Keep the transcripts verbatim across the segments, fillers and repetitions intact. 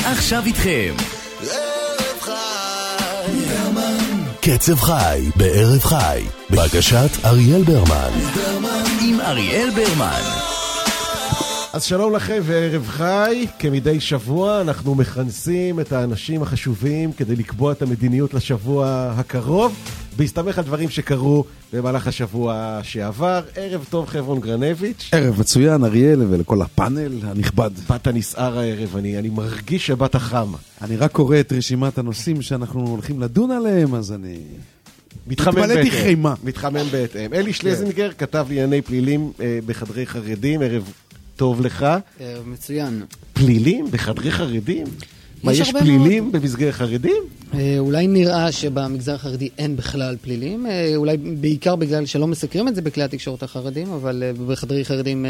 עכשיו איתכם ערב חי קצב חי בערב חי בהגשת אריאל ברמן עם אריאל ברמן. אז שלום לכם וערב חי. כמדי שבוע אנחנו מכנסים את האנשים החשובים כדי לקבוע את המדיניות לשבוע הקרוב בהסתמך על דברים שקרו במהלך השבוע שעבר. ערב טוב חברון גרנביץ'. ערב מצוין אריאל ולכל הפאנל הנכבד. באת נסער הערב, אני, אני מרגיש שבאת חם. אני רק קורא את רשימת הנושאים שאנחנו הולכים לדון עליהם, אז אני מתחמם מתמלאתי חימה. מתחמם בהתאם. אלי שלזינגר כתב לענייני פלילים אה, בחדרי חרדים. ערב טוב לך. ערב מצוין. פלילים בחדרי חרדים? מה, יש פלילים מאוד במסגרת חרדים? אה, אולי נראה שבמגזר החרדי אין בכלל פלילים, אה, אולי בעיקר בגלל שלא מסקרים את זה בכלי התקשורת החרדים, אבל אה, בחדרי חרדים אה,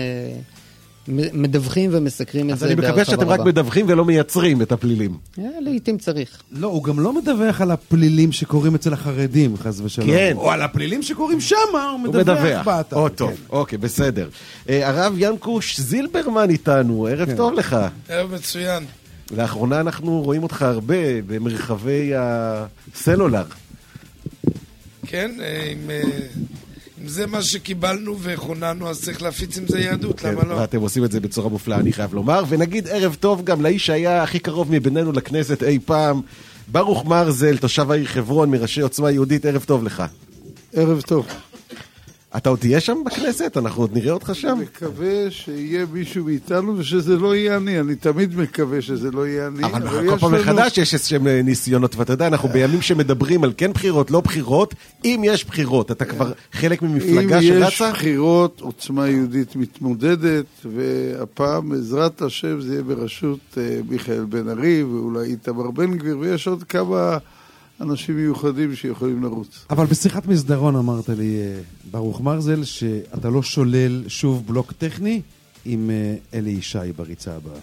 מדווחים ומסקרים את זה. אז אני מקווה שאתם רק מדווחים ולא מייצרים את הפלילים. אה, לעתים צריך. לא, הוא גם לא מדווח על הפלילים שקורים אצל החרדים, חס ושלום. כן. או על הפלילים שקורים שם, הוא הוא מדווח מדווח. באתר. או טוב, אוקיי, בסדר. אה, הרב ינקוש זילברמן איתנו, ערב טוב לך. ערב מצוין. לאחרונה אנחנו רואים אותך הרבה במרחבי הסלולר. כן, אם, אם זה מה שקיבלנו וחוננו, אז צריך להפיץ עם זה יהדות, כן, למה לא? ואתם עושים את זה בצורה מופלאה, אני חייב לומר. ונגיד ערב טוב גם לאיש שהיה הכי קרוב מבינינו לכנסת אי פעם, ברוך מרזל, תושב העיר חברון, מראשי עוצמה יהודית. ערב טוב לך. ערב טוב. אתה עוד תהיה שם בכנסת? אנחנו עוד נראה אותך שם? מקווה שיהיה מישהו מאיתנו ושזה לא יהיה אני. אני תמיד מקווה שזה לא יהיה אני. אבל כל פעם מחדש יש איזשהם ניסיונות, ואתה יודע, אנחנו בימים שמדברים על כן בחירות, לא בחירות. אם יש בחירות, אתה כבר חלק ממפלגה שרצה? אם יש בחירות, עוצמה יהודית מתמודדת, והפעם, בעזרת השם, זה יהיה בראשות מיכאל בן ארי, ואולי איתמר בן גביר, ויש עוד כמה אנשים מיוחדים שיכולים לרוץ. אבל בשיחת מסדרון אמרת לי, ברוך מרזל, שאתה לא שולל שוב בלוק טכני עם אלי ישי בריצה הבאה.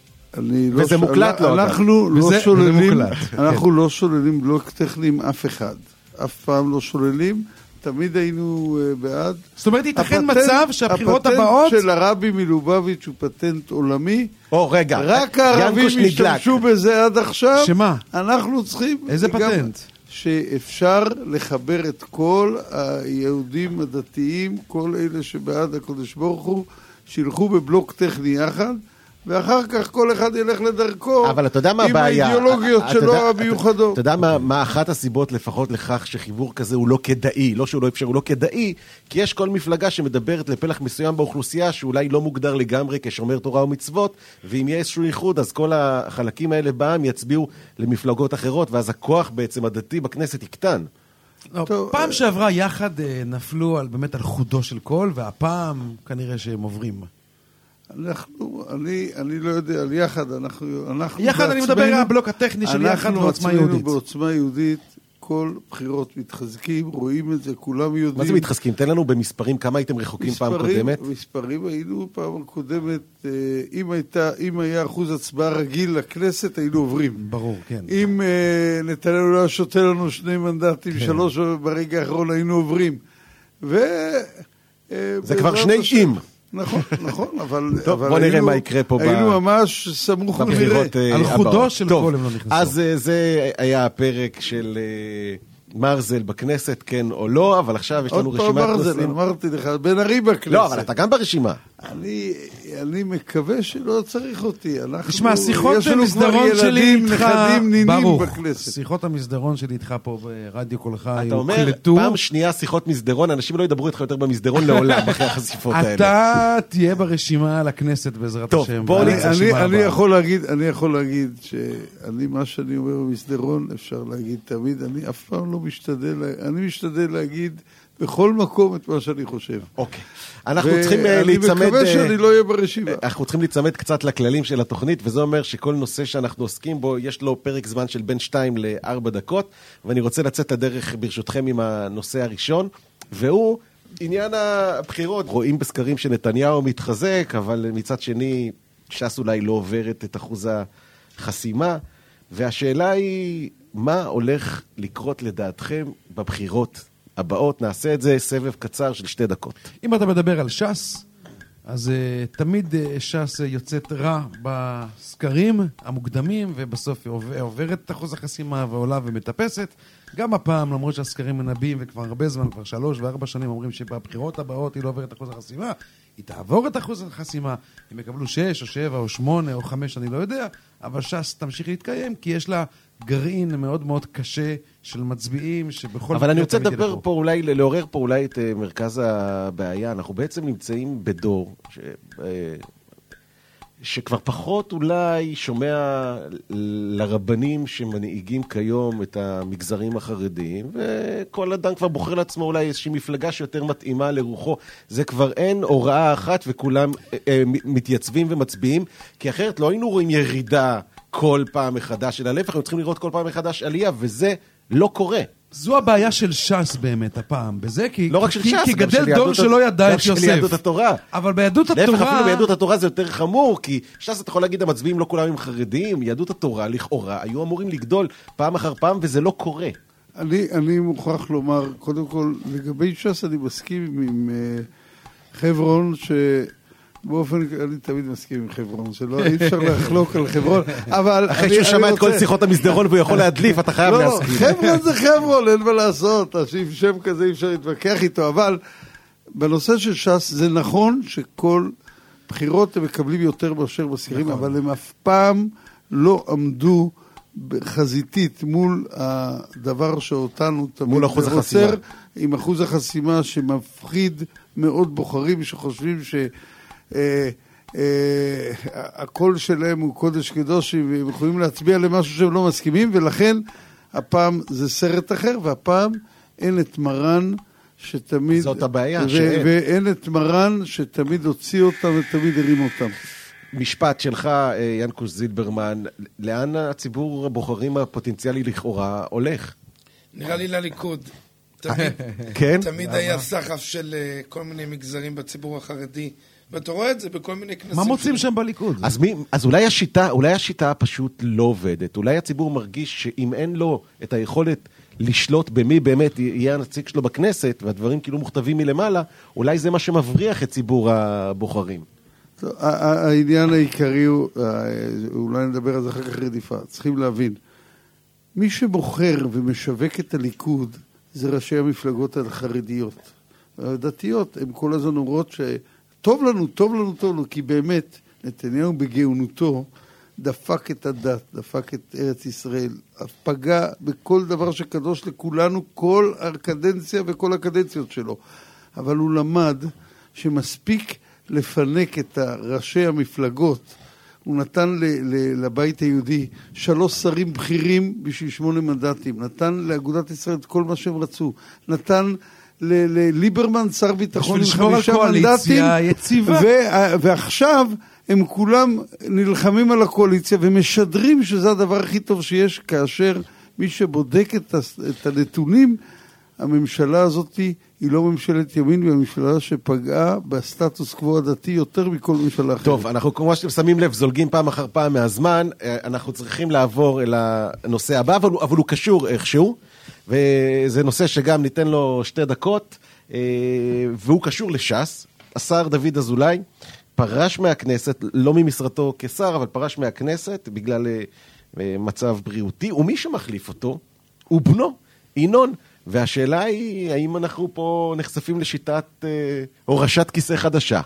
וזה לא מוקלט לו. אנחנו לא וזה, שוללים, וזה אנחנו לא שוללים בלוק טכני עם אף אחד. אף פעם לא שוללים. תמיד היינו uh, בעד. זאת אומרת, ייתכן הפטנט, מצב שהבחירות הבאות... הפטנט של הרבי מלובביץ' הוא פטנט עולמי. או, רגע. רק הערבים השתמשו בזה עד עכשיו. שמה? אנחנו צריכים... איזה פטנט? שאפשר לחבר את כל היהודים הדתיים, כל אלה שבעד הקדוש ברוך הוא, שילכו בבלוק טכני יחד, ואחר כך כל אחד ילך לדרכו. אבל אתה יודע מה הבעיה? עם האידיאולוגיות שלו המיוחדות. אתה יודע מה, מה אחת הסיבות לפחות לכך שחיבור כזה הוא לא כדאי, לא שהוא לא אפשר, הוא לא כדאי, כי יש כל מפלגה שמדברת לפלח מסוים באוכלוסייה שאולי לא מוגדר לגמרי כשומר תורה ומצוות, ואם יהיה איזשהו ייחוד, אז כל החלקים האלה בעם יצביעו למפלגות אחרות, ואז הכוח בעצם הדתי בכנסת יקטן. לא, פעם שעברה יחד נפלו על, באמת על חודו של כל, והפעם כנראה שהם עוברים. אנחנו, אני, אני לא יודע, על יחד, אנחנו, אנחנו יחד אני מדבר על הבלוק הטכני של יחד ועוצמה יהודית. אנחנו בעוצמה יהודית, כל בחירות מתחזקים, רואים את זה, כולם יודעים. מה זה מתחזקים? תן לנו במספרים, כמה הייתם רחוקים פעם קודמת? מספרים היינו פעם קודמת, אם הייתה, אם היה אחוז הצבעה רגיל לכנסת, היינו עוברים. ברור, כן. אם נתניהו לא שותה לנו שני מנדטים, שלוש ברגע האחרון היינו עוברים. ו... זה כבר שני אם. נכון, נכון, אבל... טוב, בוא נראה מה יקרה פה. היינו ממש סמוך בבחירות ונראה. על חודו של כל הם לא נכנסו. אז זה היה הפרק של מרזל בכנסת, כן או לא, אבל עכשיו יש לנו רשימת נושאים. עוד פעם מרזל, אמרתי לך, בן ארי בכנסת. לא, אבל אתה גם ברשימה. אני, אני מקווה שלא צריך אותי. תשמע, שיחות המסדרון שלי איתך, ברוך, בכנסת. שיחות המסדרון שלי איתך פה ברדיו קולך, אתה אומר, פעם שנייה שיחות מסדרון, אנשים לא ידברו איתך יותר במסדרון לעולם, אחרי החשיפות האלה. אתה תהיה ברשימה לכנסת בעזרת השם. טוב, בוא נצא. אני יכול להגיד, אני יכול להגיד שאני, מה שאני אומר במסדרון, אפשר להגיד תמיד, אני אף פעם לא משתדל, אני משתדל להגיד בכל מקום את מה שאני חושב. אוקיי. אנחנו צריכים להיצמד... אני מקווה שאני לא אהיה ברשימה. אנחנו צריכים להיצמד קצת לכללים של התוכנית, וזה אומר שכל נושא שאנחנו עוסקים בו, יש לו פרק זמן של בין שתיים לארבע דקות, ואני רוצה לצאת לדרך ברשותכם עם הנושא הראשון, והוא עניין הבחירות. רואים בסקרים שנתניהו מתחזק, אבל מצד שני, ש"ס אולי לא עוברת את אחוז החסימה, והשאלה היא, מה הולך לקרות לדעתכם בבחירות הבאות? נעשה את זה סבב קצר של שתי דקות. אם אתה מדבר על ש"ס, אז uh, תמיד uh, ש"ס יוצאת רע בסקרים המוקדמים, ובסוף היא עובר, עוברת את אחוז החסימה ועולה ומטפסת. גם הפעם, למרות שהסקרים מנבאים, וכבר הרבה זמן, כבר שלוש וארבע שנים, אומרים שבבחירות הבאות היא לא עוברת את אחוז החסימה, היא תעבור את אחוז החסימה, הם יקבלו שש או שבע או שמונה או חמש, אני לא יודע, אבל ש"ס תמשיך להתקיים, כי יש לה גרעין מאוד מאוד קשה של מצביעים, שבכל... אבל אני רוצה לדבר פה אולי, לעורר פה אולי את מרכז הבעיה. אנחנו בעצם נמצאים בדור ש... שכבר פחות אולי שומע לרבנים שמנהיגים כיום את המגזרים החרדיים, וכל אדם כבר בוחר לעצמו אולי איזושהי מפלגה שיותר מתאימה לרוחו. זה כבר אין הוראה אחת וכולם אה, מתייצבים ומצביעים, כי אחרת לא היינו רואים ירידה כל פעם מחדש, אלא להפך, אנחנו צריכים לראות כל פעם מחדש עלייה, וזה לא קורה. זו הבעיה של ש"ס באמת הפעם, בזה כי, לא רק של כי, ש"ס, כי גדל דור שלא ידע את יוסף. יהדות התורה. אבל ביהדות התורה... להפך, אפילו ביהדות התורה זה יותר חמור, כי ש"ס אתה יכול להגיד, המצביעים לא כולם הם חרדים, יהדות התורה לכאורה היו אמורים לגדול פעם אחר פעם, וזה לא קורה. אני, אני מוכרח לומר, קודם כל, לגבי ש"ס אני מסכים עם uh, חברון, ש... באופן, אני תמיד מסכים עם חברון, שלא, אי אפשר לחלוק על חברון, אבל... אחרי שהוא שמע את כל שיחות המסדרון והוא יכול להדליף, אתה חייב להסכים. לא, חברון זה חברון, אין מה לעשות, עם שם כזה אי אפשר להתווכח איתו, אבל בנושא של ש"ס זה נכון שכל בחירות הם מקבלים יותר מאשר בסקרים, אבל הם אף פעם לא עמדו חזיתית מול הדבר שאותנו תמיד עוצר, עם אחוז החסימה שמפחיד מאוד בוחרים שחושבים ש... הקול שלהם הוא קודש קדושים והם יכולים להצביע למשהו שהם לא מסכימים, ולכן הפעם זה סרט אחר, והפעם אין את מרן שתמיד זאת הבעיה, ואין את מרן שתמיד הוציא אותם ותמיד הרים אותם. משפט שלך, ינקוש זילברמן, לאן הציבור הבוחרים הפוטנציאלי לכאורה הולך? נראה לי לליכוד. תמיד היה סחף של כל מיני מגזרים בציבור החרדי, ואתה רואה את זה בכל מיני כנסים. מה מוצאים שם בליכוד? אז, מי, אז אולי השיטה, אולי השיטה פשוט לא עובדת. אולי הציבור מרגיש שאם אין לו את היכולת לשלוט במי באמת יהיה הנציג שלו בכנסת, והדברים כאילו מוכתבים מלמעלה, אולי זה מה שמבריח את ציבור הבוחרים. העניין העיקרי הוא, אולי נדבר על זה אחר כך רדיפה, צריכים להבין, מי שבוחר ומשווק את הליכוד, זה ראשי המפלגות החרדיות. הדתיות, הם כל הזמן אומרות ש... טוב לנו, טוב לנו, טוב לנו, כי באמת נתניהו בגאונותו דפק את הדת, דפק את ארץ ישראל, פגע בכל דבר שקדוש לכולנו, כל הקדנציה וכל הקדנציות שלו. אבל הוא למד שמספיק לפנק את ראשי המפלגות. הוא נתן ל- ל- לבית היהודי שלוש שרים בכירים בשביל שמונה מנדטים, נתן לאגודת ישראל את כל מה שהם רצו, נתן... לליברמן שר ביטחון עם חמישה מנדטים, ועכשיו הם כולם נלחמים על הקואליציה ומשדרים שזה הדבר הכי טוב שיש, כאשר מי שבודק את הנתונים, הממשלה הזאת היא לא ממשלת ימין, היא הממשלה שפגעה בסטטוס קוו הדתי יותר מכל ממשלה אחרת. טוב, אנחנו כמו שאתם שמים לב, זולגים פעם אחר פעם מהזמן, אנחנו צריכים לעבור אל הנושא הבא, אבל הוא, אבל הוא קשור איכשהו, וזה נושא שגם ניתן לו שתי דקות, והוא קשור לש"ס. השר דוד אזולאי פרש מהכנסת, לא ממשרתו כשר, אבל פרש מהכנסת בגלל מצב בריאותי, ומי שמחליף אותו הוא בנו, ינון. והשאלה היא, האם אנחנו פה נחשפים לשיטת אה, הורשת כיסא חדשה?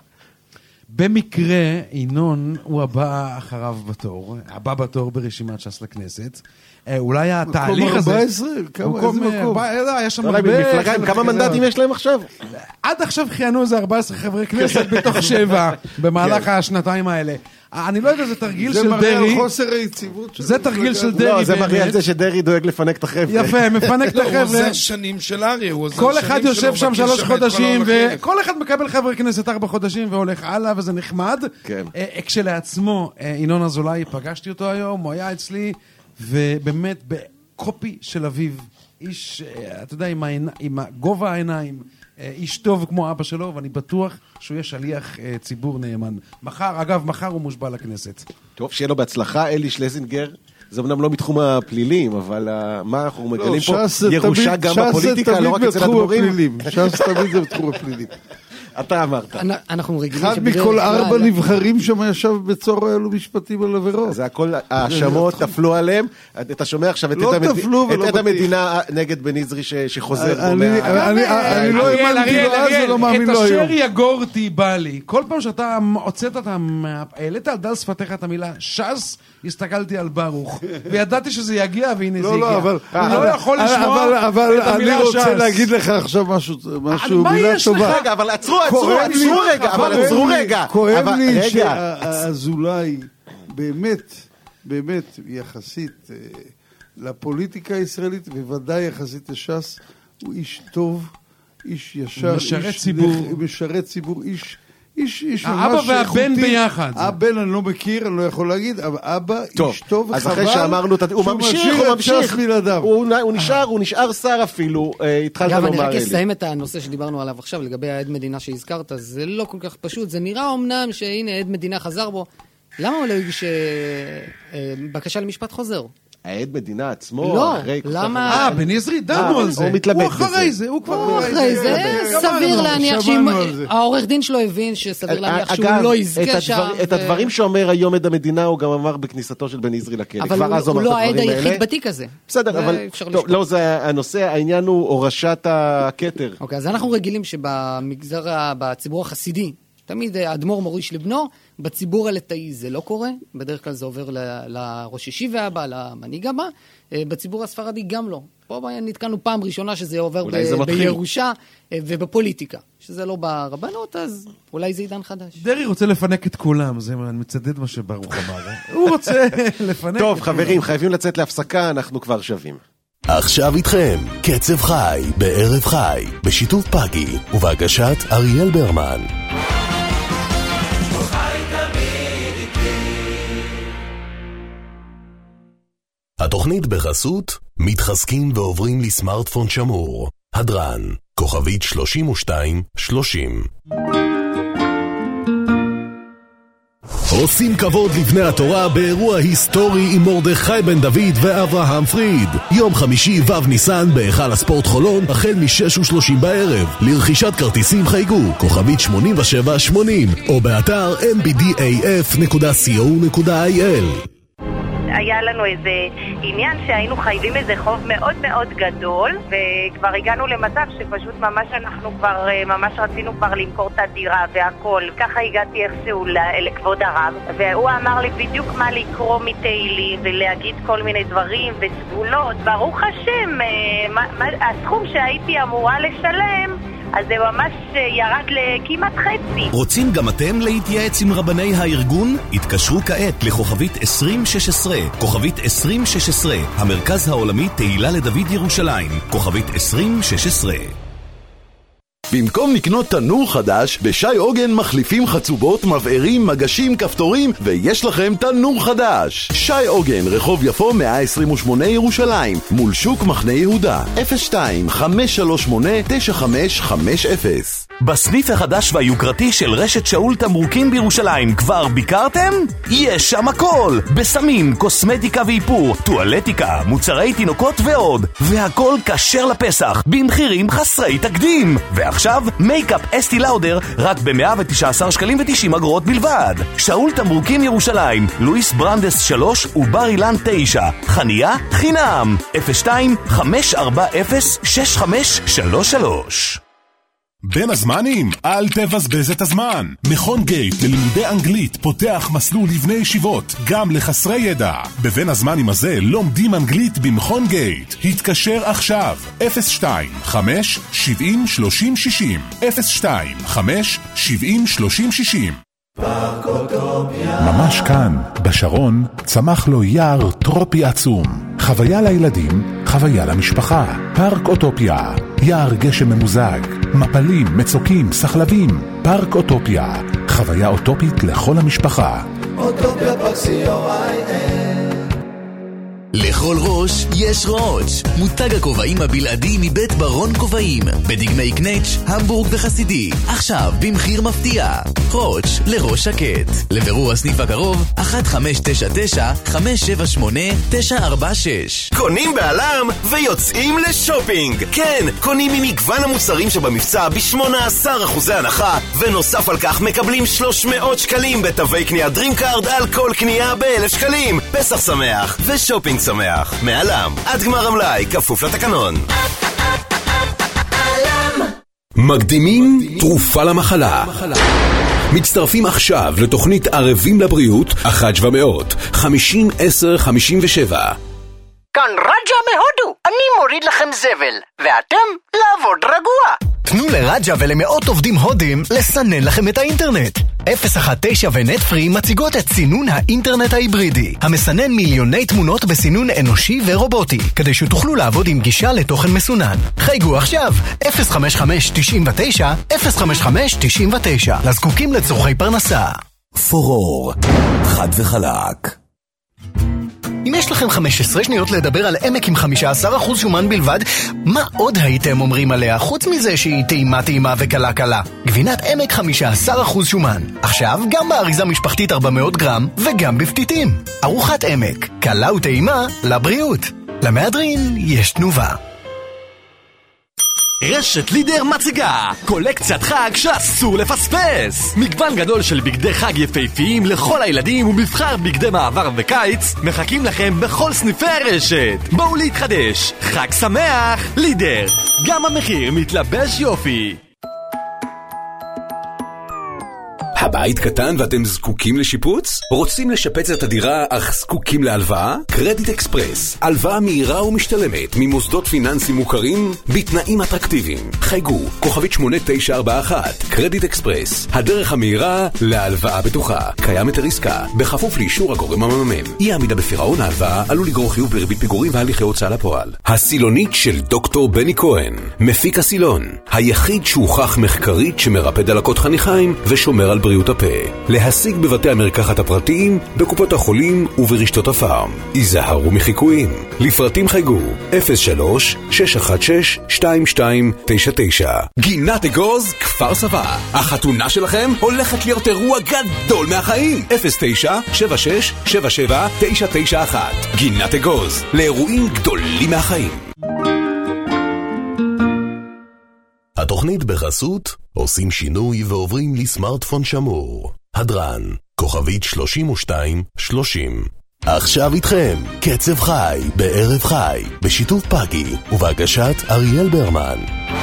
במקרה, ינון הוא הבא אחריו בתור, הבא בתור ברשימת ש"ס לכנסת. אה, אולי התהליך הזה... מקום ארבע עשרה? כמה, איזה מקום? היה שם הרבה... כמה מנדטים יש להם עכשיו? עד עכשיו חיינו איזה ארבעה עשרה חברי כנסת בתוך שבע, במהלך השנתיים האלה. אני לא יודע, זה תרגיל של דרי. זה מראה על חוסר היציבות. זה תרגיל של דרי. לא, זה מראה על זה שדרי דואג לפנק את החבר'ה. יפה, מפנק את החבר'ה. הוא עוזר שנים של אריה. כל אחד יושב שם שלוש חודשים, וכל אחד מקבל חבר כנסת ארבע חודשים, והולך הלאה, וזה נחמד. כן. כשלעצמו, ינון אזולאי, פגשתי אותו היום, הוא היה אצלי, ובאמת, בקופי של אביו, איש, אתה יודע, עם גובה העיניים, איש טוב כמו אבא שלו, ואני בטוח שהוא יהיה שליח ציבור נאמן. מחר, אגב, מחר הוא מושבע לכנסת. טוב, שיהיה לו בהצלחה, אלי שלזינגר. זה אמנם לא מתחום הפלילים, אבל מה אנחנו מגלים פה? ירושה גם בפוליטיקה, לא רק אצל הדבורים. ש"ס תמיד זה בתחום הפלילים. אתה אמרת. אנחנו רגילים אחד מכל ארבע נבחרים שם ישב בצור האלו משפטים על עבירות. זה הכל, האשמות תפלו עליהם. אתה שומע עכשיו את המדינה נגד בן עזרי שחוזר. אני לא האמנתי לו אז ולא מאמין לו היום. את אשר יגורתי בא לי. כל פעם שאתה הוצאת, העלית על דל שפתיך את המילה ש"ס, הסתכלתי על ברוך. וידעתי שזה יגיע, והנה זה הגיע. הוא לא יכול לשמוע את המילה ש"ס. אני רוצה להגיד לך עכשיו משהו, מילה טובה. רגע, אבל עצרו, עצרו, עצרו רגע, אבל עצרו רגע. כואב לי שהאזולאי באמת, באמת יחסית לפוליטיקה הישראלית, ובוודאי יחסית לש"ס, הוא איש טוב, איש ישר, משרת ציבור, משרת ציבור, איש איש, איש האבא והבן ביחד. הבן אני לא מכיר, אני לא יכול להגיד, אבל אבא איש טוב, אז אחרי שאמרנו, הוא ממשיך, הוא ממשיך, הוא נשאר, הוא נשאר שר אפילו, התחלת לומר אלי. אגב, אני רק אסיים את הנושא שדיברנו עליו עכשיו, לגבי העד מדינה שהזכרת, זה לא כל כך פשוט, זה נראה אומנם שהנה עד מדינה חזר בו, למה הוא לא הגיש בקשה למשפט חוזר? העד מדינה עצמו, לא, למה? אה, בן עזרי, דנו על זה. הוא מתלבט בזה. הוא אחרי זה, הוא כבר... אחרי זה, סביר להניח שהעורך דין שלו הבין שסביר להניח שהוא לא יזכה שם. את הדברים שאומר היום עד המדינה, הוא גם אמר בכניסתו של בן עזרי לכלא. אבל הוא לא העד היחיד בתיק הזה. בסדר, אבל... לא, זה הנושא, העניין הוא הורשת הכתר. אוקיי, אז אנחנו רגילים שבמגזר, בציבור החסידי, תמיד אדמו"ר מוריש לבנו, בציבור הליטאי זה לא קורה, בדרך כלל זה עובר לראש ישיבה הבא, למנהיג הבא, בציבור הספרדי גם לא. פה נתקענו פעם ראשונה שזה עובר בירושה ובפוליטיקה, שזה לא ברבנות, אז אולי זה עידן חדש. דרי רוצה לפנק את כולם, זה מצדד מה שברוך אמר. הוא רוצה לפנק. טוב, חברים, חייבים לצאת להפסקה, אנחנו כבר שווים. עכשיו איתכם, קצב חי, בערב חי, בשיתוף פאגי, ובהגשת אריאל ברמן. התוכנית בחסות, מתחזקים ועוברים לסמארטפון שמור. הדרן, כוכבית שלושים ושתיים שלושים. עושים כבוד לבני התורה באירוע היסטורי עם מרדכי בן דוד ואברהם פריד. יום חמישי ו' ניסן בהיכל הספורט חולון החל מ-שש ושלושים בערב. לרכישת כרטיסים חייגו כוכבית שמונים ושבע שמונים או באתר אם בי די איי אף נקודה סי או נקודה איי אל. היה לנו איזה עניין שהיינו חייבים איזה חוב מאוד מאוד גדול, וכבר הגענו למצב שפשוט ממש אנחנו כבר, ממש רצינו כבר למכור את הדירה והכל. ככה הגעתי איכשהו לכבוד הרב, והוא אמר לי בדיוק מה לקרוא מתהילים ולהגיד כל מיני דברים וסגולות. ברוך השם, מה, מה, הסכום שהייתי אמורה לשלם, אז זה ממש ירד לכמעט חצי. רוצים גם אתם להתייעץ עם רבני הארגון? התקשרו כעת לכוכבית עשרים שש עשרה, כוכבית עשרים שש עשרה, המרכז העולמי תהילה לדוד ירושלים, כוכבית עשרים שש עשרה. במקום לקנות תנור חדש, בשי עוגן מחליפים חצובות, מבערים, מגשים, כפתורים, ויש לכם תנור חדש. שי עוגן, רחוב יפו מאה עשרים ושמונה ירושלים, מול שוק מחנה יהודה, אפס שתיים חמש שלוש שמונה תשע חמש חמש אפס. בסניף החדש והיוקרתי של רשת שאול תמרוקים בירושלים כבר ביקרתם? יש שם הכל! בסמים, קוסמטיקה ואיפור, טואלטיקה, מוצרי תינוקות ועוד. והכל כשר לפסח, במחירים חסרי תקדים. ועכשיו, מייקאפ אסטי לאודר רק ב-מאה ותשע עשרה שקלים ותשעים אגורות בלבד. שאול תמרוקים ירושלים, לואיס ברנדס שלוש ובר אילן תשע. חנייה חינם. אפס שתיים חמש ארבע אפס שש חמש שלוש שלוש. בין הזמנים, אל תבזבז את הזמן. מכון גייט ללימודי אנגלית פותח מסלול לבני ישיבות, גם לחסרי ידע. בבין הזמנים הזה לומדים אנגלית במכון גייט. התקשר עכשיו, אפס שתיים חמש שבעים שלושים שישים, אפס שתיים חמש שבעים שלושים שישים. ממש כאן, בשרון, צמח לו יער טרופי עצום. חוויה לילדים, חוויה למשפחה. פארק אוטופיה, יער גשם ממוזג, מפלים, מצוקים, סחלבים. פארק אוטופיה, חוויה אוטופית לכל המשפחה. אוטופיה פארק סי או איי אל. לכל ראש יש רוץ', מותג הכובעים הבלעדי מבית ברון כובעים, בדגמי קנץ', המבורג וחסידי, עכשיו במחיר מפתיע. רוץ' לראש שקט. לבירור הסניף הקרוב, אחת חמש תשע תשע חמש שבע שמונה תשע ארבע שש. קונים בעלם ויוצאים לשופינג. כן, קונים ממגוון המוצרים שבמבצע ב-שמונה עשר אחוזי הנחה, ונוסף על כך מקבלים שלוש מאות שקלים בתווי קנייה דרימקארד על כל קנייה ב-אלף שקלים. פסח שמח ושופינג שמח. מעלם, עד גמר המלאי, כפוף לתקנון. מקדימים תרופה למחלה. מצטרפים עכשיו לתוכנית ערבים לבריאות, אחת שבע מאות, חמישים עשר חמישים ושבע. כאן רג'ה מהודו, אני מוריד לכם זבל, ואתם לעבוד רגוע. תנו לרג'ה ולמאות עובדים הודים לסנן לכם את האינטרנט. אפס אחת תשע ונטפרי מציגות את סינון האינטרנט ההיברידי, המסנן מיליוני תמונות בסינון אנושי ורובוטי, כדי שתוכלו לעבוד עם גישה לתוכן מסונן. חייגו עכשיו, אפס חמש חמש תשעים ותשע אפס חמש חמש תשעים ותשע, לזקוקים לצורכי פרנסה. פורור, חד וחלק. אם יש לכם חמש עשרה שניות לדבר על עמק עם חמישה עשר אחוז שומן בלבד, מה עוד הייתם אומרים עליה חוץ מזה שהיא טעימה טעימה וקלה קלה? גבינת עמק חמישה עשר אחוז שומן. עכשיו גם באריזה משפחתית ארבע מאות גרם וגם בפתיתים. ארוחת עמק, קלה וטעימה לבריאות. למהדרין יש תנובה. רשת לידר מציגה קולקציית חג שאסור לפספס. מגוון גדול של בגדי חג יפהפיים לכל הילדים ומבחר בגדי מעבר וקיץ מחכים לכם בכל סניפי הרשת. בואו להתחדש, חג שמח. לידר, גם המחיר מתלבש יופי. הבית קטן ואתם זקוקים לשיפוץ? רוצים לשפץ את הדירה אך זקוקים להלוואה? קרדיט אקספרס, הלוואה מהירה ומשתלמת ממוסדות פיננסיים מוכרים בתנאים אטרקטיביים. חייגו, כוכבית שמונה תשע ארבע אחת. קרדיט אקספרס, הדרך המהירה להלוואה בטוחה. קיים היתר עסקה, בכפוף לאישור הגורם המממן. אי עמידה בפירעון ההלוואה עלול לגרור חיוב בריבית פיגורים והליכי הוצאה לפועל. הסילונית של דוקטור בני כהן, מפיק הסילון, היחיד שהוכח מחקרית שמרפא דלקות חניכיים ושומר על בריאות הפה. להשיג בבתי המרקחת הפרטיים, בקופות החולים וברשתות הפארם. היזהרו מחיקויים. לפרטים חייגו אפס שלוש שש אחת שש שתיים שתיים תשע תשע. גינת אגוז, כפר סבא. החתונה שלכם הולכת להיות אירוע גדול מהחיים. אפס תשע שבע שש שבע שבע תשע תשע אחת. גינת אגוז, לאירועים גדולים מהחיים. התוכנית בחסות עושים שינוי ועוברים לסמארטפון שמור. הדרן, כוכבית שלושים ושתיים שלושים. עכשיו איתכם, קצב חי, בערב חי, בשיתוף פאגי, ובהגשת אריאל ברמן.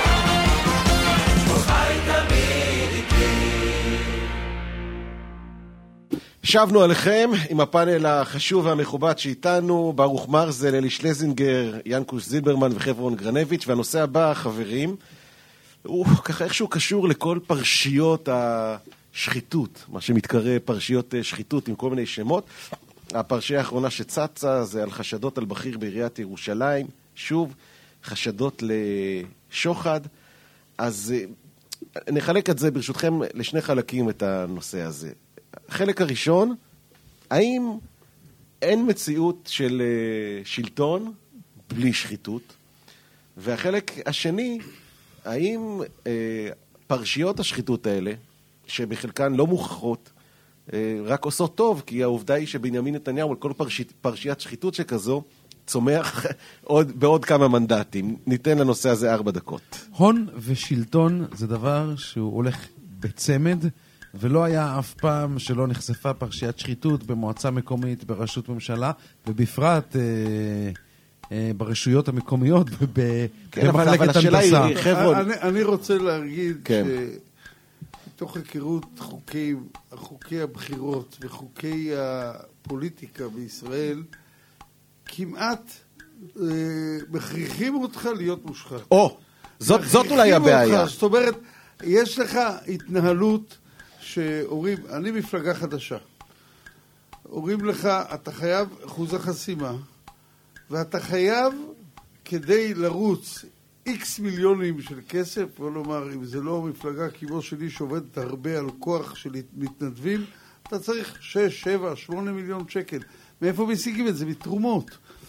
שבנו עליכם עם הפאנל החשוב והמכובד שאיתנו, ברוך מרזל, אלי שלזינגר, ינקוש זילברמן וחברון גרנביץ'. והנושא הבא, חברים, הוא ככה איכשהו קשור לכל פרשיות השחיתות, מה שמתקרא פרשיות שחיתות עם כל מיני שמות. הפרשייה האחרונה שצצה זה על חשדות על בכיר בעיריית ירושלים, שוב, חשדות לשוחד. אז נחלק את זה ברשותכם לשני חלקים את הנושא הזה. החלק הראשון, האם אין מציאות של שלטון בלי שחיתות? והחלק השני, האם אה, פרשיות השחיתות האלה, שבחלקן לא מוכחות, אה, רק עושות טוב, כי העובדה היא שבנימין נתניהו על כל פרש... פרשיית שחיתות שכזו, צומח עוד, בעוד כמה מנדטים. ניתן לנושא הזה ארבע דקות. הון ושלטון זה דבר שהוא הולך בצמד, ולא היה אף פעם שלא נחשפה פרשיית שחיתות במועצה מקומית, ברשות ממשלה, ובפרט אה, אה, ברשויות המקומיות, במחלקת הנדסה. אני, אני רוצה להגיד כן. שמתוך הכירות חוקים, חוקי הבחירות וחוקי הפוליטיקה בישראל, כמעט אה, מכריחים אותך להיות מושחת. או, זאת, זאת אולי הבעיה. אותך, זאת אומרת, יש לך התנהלות שאומרים, אני מפלגה חדשה. אומרים לך, אתה חייב אחוז החסימה, ואתה חייב, כדי לרוץ איקס מיליונים של כסף, בוא לומר, אם זה לא מפלגה כמו שלי שעובדת הרבה על כוח של מתנדבים, אתה צריך שש, שבע, שמונה מיליון שקל. מאיפה משיגים את זה? מתרומות.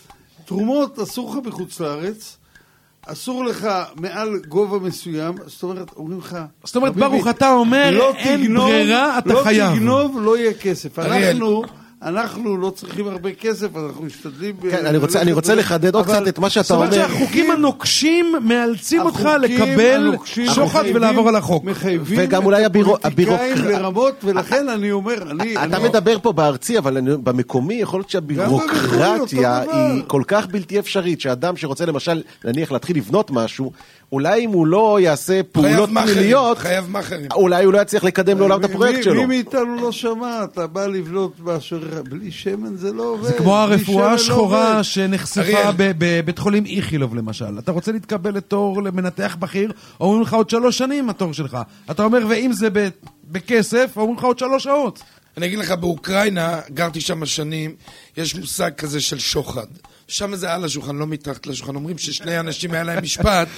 תרומות אסור לך בחוץ לארץ, אסור לך מעל גובה מסוים, זאת אומרת, אומרים לך... זאת אומרת, ברוך, אתה אומר, אין ברירה, אתה חייב. לא תגנוב, לא יהיה כסף. אנחנו... אנחנו לא צריכים הרבה כסף, אנחנו משתדלים... כן, אני רוצה, אני רוצה לחדד עוד קצת את מה שאתה אומר. זאת אומרת שהחוקים הנוקשים מאלצים אותך לקבל שוחד ולעבור על החוק. וגם אולי הבירוקרטיים לרמות, ולכן אני אומר, אני... אתה מדבר פה בארצי, אבל במקומי יכול להיות שהבירוקרטיה היא כל כך בלתי אפשרית, שאדם שרוצה למשל, נניח, להתחיל לבנות משהו, אולי אם הוא לא יעשה פעולות פליליות, אולי הוא לא יצליח לקדם לעולם את הפרויקט שלו. מי מאיתנו לא שמע, אתה בא לבנות משהו, בלי שמן זה לא עובד. זה כמו הרפואה השחורה שנחשפה בבית חולים איכילוב למשל. אתה רוצה להתקבל לתור למנתח בכיר, אומרים לך עוד שלוש שנים התור שלך. אתה אומר, ואם זה בכסף, אומרים לך עוד שלוש שעות. אני אגיד לך, באוקראינה, גרתי שם שנים, יש מושג כזה של שוחד. שם זה על השולחן, לא מתחת לשולחן. אומרים ששני אנשים היה להם משפט,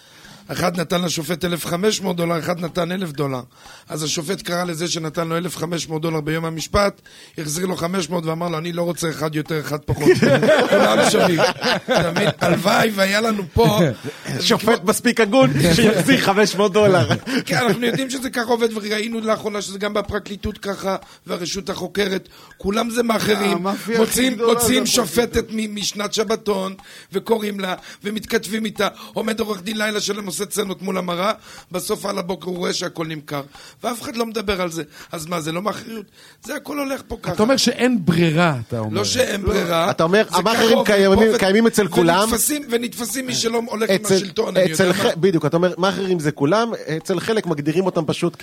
אחד נתן לשופט אלף וחמש מאות דולר, אחד נתן אלף דולר. אז השופט קרא לזה שנתן לו אלף וחמש מאות דולר ביום המשפט, החזיר לו חמש מאות ואמר לו, אני לא רוצה אחד יותר, אחד פחות. כולם שווים. הלוואי, והיה לנו פה... שופט מספיק הגון, שיחזיר חמש מאות דולר. כן, אנחנו יודעים שזה ככה עובד, וראינו לאחרונה שזה גם בפרקליטות ככה, והרשות החוקרת, כולם זה מאחרים. מוצאים שופטת משנת שבתון, וקוראים לה, ומתכתבים איתה, עומד עורך דין לילה שלהם עושה צנות מול המראה, בסוף על הבוקר הוא רואה שהכל נמכר. ואף אחד לא מדבר על זה. אז מה, זה לא מאחריות? זה הכל הולך פה ככה. אתה אומר שאין ברירה, אתה אומר. לא שאין ברירה. אתה אומר, המאחרים קיימים אצל כולם. ונתפסים מי שלא הולך עם השלטון. בדיוק, אתה אומר, מאחרים זה כולם, אצל חלק מגדירים אותם פשוט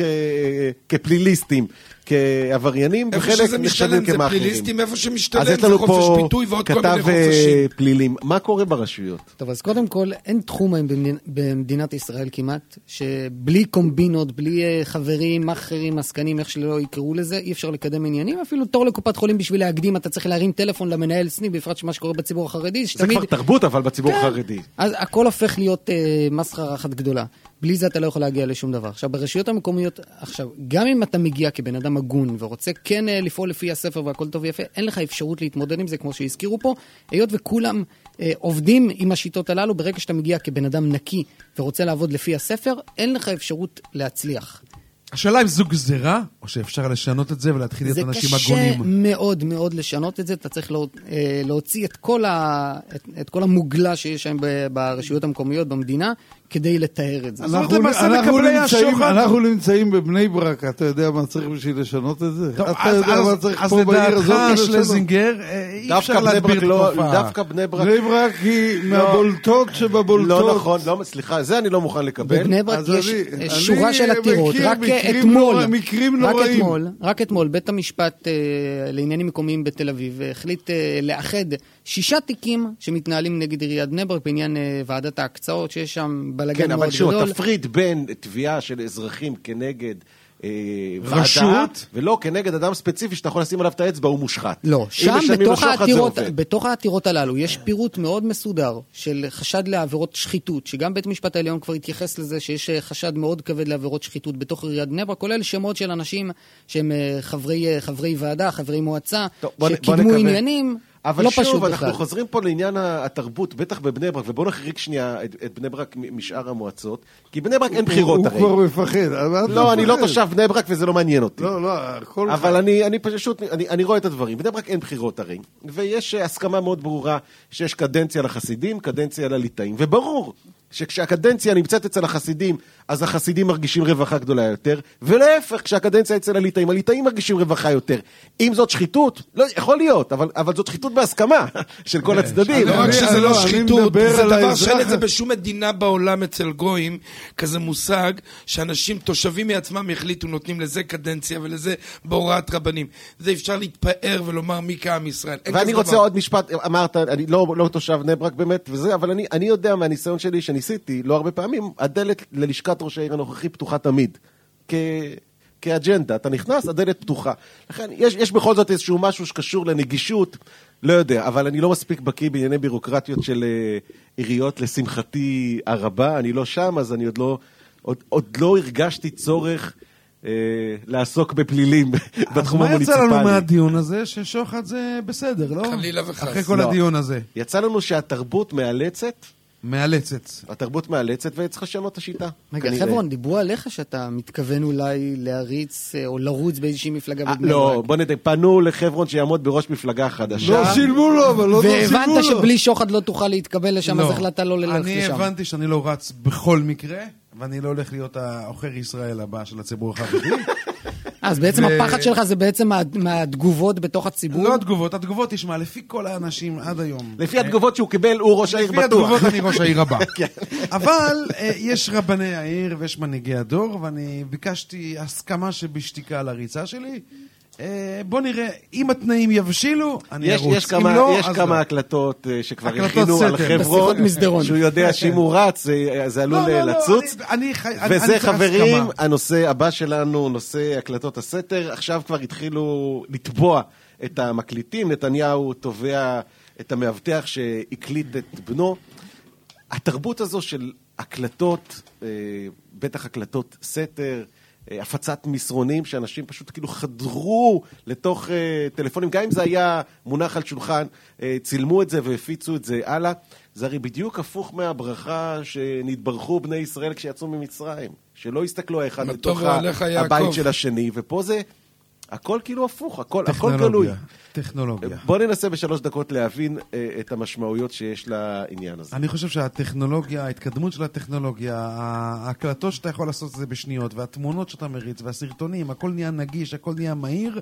כפליליסטים. כעבריינים, וחלק נחשבים כמאחרים. זה פליליסטים, איפה שמשתלם, זה חופש ביטוי ועוד כל מיני חופשים. אז יש לנו פה כתב פלילים. מה קורה ברשויות? טוב, אז קודם כל, אין תחום במדינת ישראל כמעט, שבלי קומבינות, בלי חברים, מאחרים, עסקנים, איך שלא יקראו לזה, אי אפשר לקדם עניינים. אפילו תור לקופת חולים בשביל להקדים, אתה צריך להרים טלפון למנהל סניף, בפרט שמה שקורה בציבור החרדי. זה כבר תרבות, אבל בציבור החרדי. אז הכל הופך להיות מסחרה אחת גדולה. בלי זה אתה לא יכול להגיע לשום דבר. עכשיו, ברשויות המקומיות, עכשיו, גם אם אתה מגיע כבן אדם הגון ורוצה כן לפעול לפי הספר והכל טוב ויפה, אין לך אפשרות להתמודד עם זה, כמו שהזכירו פה, היות וכולם אה, עובדים עם השיטות הללו, ברגע שאתה מגיע כבן אדם נקי ורוצה לעבוד לפי הספר, אין לך אפשרות להצליח. השאלה אם זו גזירה, או שאפשר לשנות את זה ולהתחיל להיות אנשים הגונים. זה קשה מאוד מאוד לשנות את זה, אתה צריך לה, להוציא את כל, ה, את, את כל המוגלה שיש שם ברשויות המקומיות במדינה, כדי לתאר את זה. אנחנו, אנחנו, נמצאים, אנחנו נמצאים בבני ברק, אתה יודע מה צריך בשביל לשנות את זה? טוב, אתה אז, יודע אז, מה צריך אז פה בעיר הזאת? אז לדעתך שלזינגר, אי אפשר להדביר את התופעה. דווקא בני ברק... בני ברק היא מהבולטות שבבולטות. לא נכון, לא, סליחה, זה אני לא מוכן לקבל. בבני ברק יש אני, שורה אני של עתירות, רק אתמול, מקרים רק נוראים. אתמול, רק אתמול, בית המשפט לעניינים מקומיים בתל אביב החליט לאחד שישה תיקים שמתנהלים נגד עיריית בני ברק בעניין ועדת ההקצאות, שיש שם בלגן מאוד גדול. כן, אבל שוב, תפריד בין תביעה של אזרחים כנגד רשות, ולא כנגד אדם ספציפי שאתה יכול לשים עליו את האצבע, הוא מושחת. לא, שם בתוך העתירות, בתוך העתירות הללו, יש פירוט מאוד מסודר של חשד לעבירות שחיתות, שגם בית המשפט העליון כבר התייחס לזה שיש חשד מאוד כבד לעבירות שחיתות בתוך עיריית בני ברק, כולל שמות של אנשים שהם חברי, חברי ועדה, חברי מועצה, שקידמו עניינים. אבל לא שוב, אנחנו בכלל. חוזרים פה לעניין התרבות, בטח בבני ברק, ובואו נחריג שנייה את, את בני ברק משאר המועצות, כי בני ברק אין בחירות הוא הרי. הוא כבר מפחד. לא, אני לא תושב בני ברק וזה לא מעניין אותי. לא, לא, הכל אבל אני, אני פשוט, אני, אני רואה את הדברים. בני ברק אין בחירות הרי, ויש הסכמה מאוד ברורה שיש קדנציה לחסידים, קדנציה לליטאים, וברור שכשהקדנציה נמצאת אצל החסידים, אז החסידים מרגישים רווחה גדולה יותר, ולהפך, כשהקדנציה אצל הליטאים, הליטאים מרגישים רווחה יותר. אם זאת שחיתות, לא, יכול להיות, אבל, אבל זאת שחיתות בהסכמה של כל הצדדים. לא רק שזה לא שחיתות, זה דבר שאין את זה בשום מדינה בעולם אצל גויים, כזה מושג שאנשים, תושבים מעצמם יחליטו, נותנים לזה קדנציה ולזה בהוראת רבנים. זה אפשר להתפאר ולומר מי כעם ישראל. ואני רוצה עוד משפט, אמרת, אני לא, לא תושב בני ברק באמת, וזה, אבל אני, אני יודע מהניסיון שלי שניסיתי, לא הרבה פעמים, הדלת ללשכת ראש העיר הנוכחי פתוחה תמיד. כ... כאג'נדה. אתה נכנס, הדלת פתוחה. לכן, יש, יש בכל זאת איזשהו משהו שקשור לנגישות, לא יודע, אבל אני לא מספיק בקיא בענייני בירוקרטיות של uh, עיריות, לשמחתי הרבה, אני לא שם, אז אני עוד לא, עוד, עוד לא הרגשתי צורך לעסוק בפלילים בתחום אז מה יצא לנו המוניציפלי. מהדיון הזה? ששוחד זה בסדר, לא? חלילה וחס. אחרי כל לא. הדיון הזה. יצא לנו שהתרבות מאלצת, מאלצת. התרבות מאלצת וצריך לשנות את השיטה. רגע, כנראה. חבר'ון, דיברו עליך שאתה מתכוון אולי להריץ או לרוץ באיזושהי מפלגה אה, בבני לא, ברק. בוא נדע, פנו לחברון שיעמוד בראש מפלגה חדשה. לא שילמו לו, אבל לא שילמו לו. והבנת שבלי שוחד לא תוכל להתקבל לשם, אז לא. החלטה לא ללכת אני לשם. הבנתי שאני לא רץ בכל מקרה, ואני לא הולך להיות העוכר ישראל הבא של הציבור החרדי. אז בעצם ו- הפחד שלך זה בעצם מה- מהתגובות בתוך הציבור? לא התגובות, התגובות תשמע, לפי כל האנשים עד היום. לפי התגובות שהוא קיבל, הוא ראש העיר לפי בטוח. התגובות אני ראש העיר הבא. כן. אבל אה, יש רבני העיר ויש מנהיגי הדור, ואני ביקשתי הסכמה שבשתיקה על הריצה שלי. אה, בוא נראה, אם התנאים יבשילו, אני יש, ארוץ. יש אם כמה, לא, יש אז כמה לא. הקלטות אה, שכבר הקלטות הכינו על סתר. חברון, בשיחות מסדרון. שהוא יודע שאם הוא רץ, זה, זה עלול לא, לא, לא, לצוץ. אני- אני חי- אני- וזה אני צריך חברים, הסכמה. הנושא הבא שלנו, נושא הקלטות הסתר. עכשיו כבר התחילו לתבוע את המקליטים. נתניהו תובע את המאבטח שהקליט את בנו. התרבות הזו של הקלטות, אה, בטח הקלטות סתר, אה, הפצת מסרונים, שאנשים פשוט כאילו חדרו לתוך אה, טלפונים, גם אם זה היה מונח על שולחן, אה, צילמו את זה והפיצו את זה הלאה. זה הרי בדיוק הפוך מהברכה שנתברכו בני ישראל כשיצאו ממצרים, שלא הסתכלו האחד מה לתוך טוב עליך, יעקב. הבית של השני, ופה זה הכל כאילו הפוך, הכל, הכל גלוי. טכנולוגיה, טכנולוגיה. בוא ננסה בשלוש דקות להבין אה, את המשמעויות שיש לעניין הזה. אני חושב שהטכנולוגיה, ההתקדמות של הטכנולוגיה, ההקלטות שאתה יכול לעשות את זה בשניות, והתמונות שאתה מריץ, והסרטונים, הכל נהיה נגיש, הכל נהיה מהיר.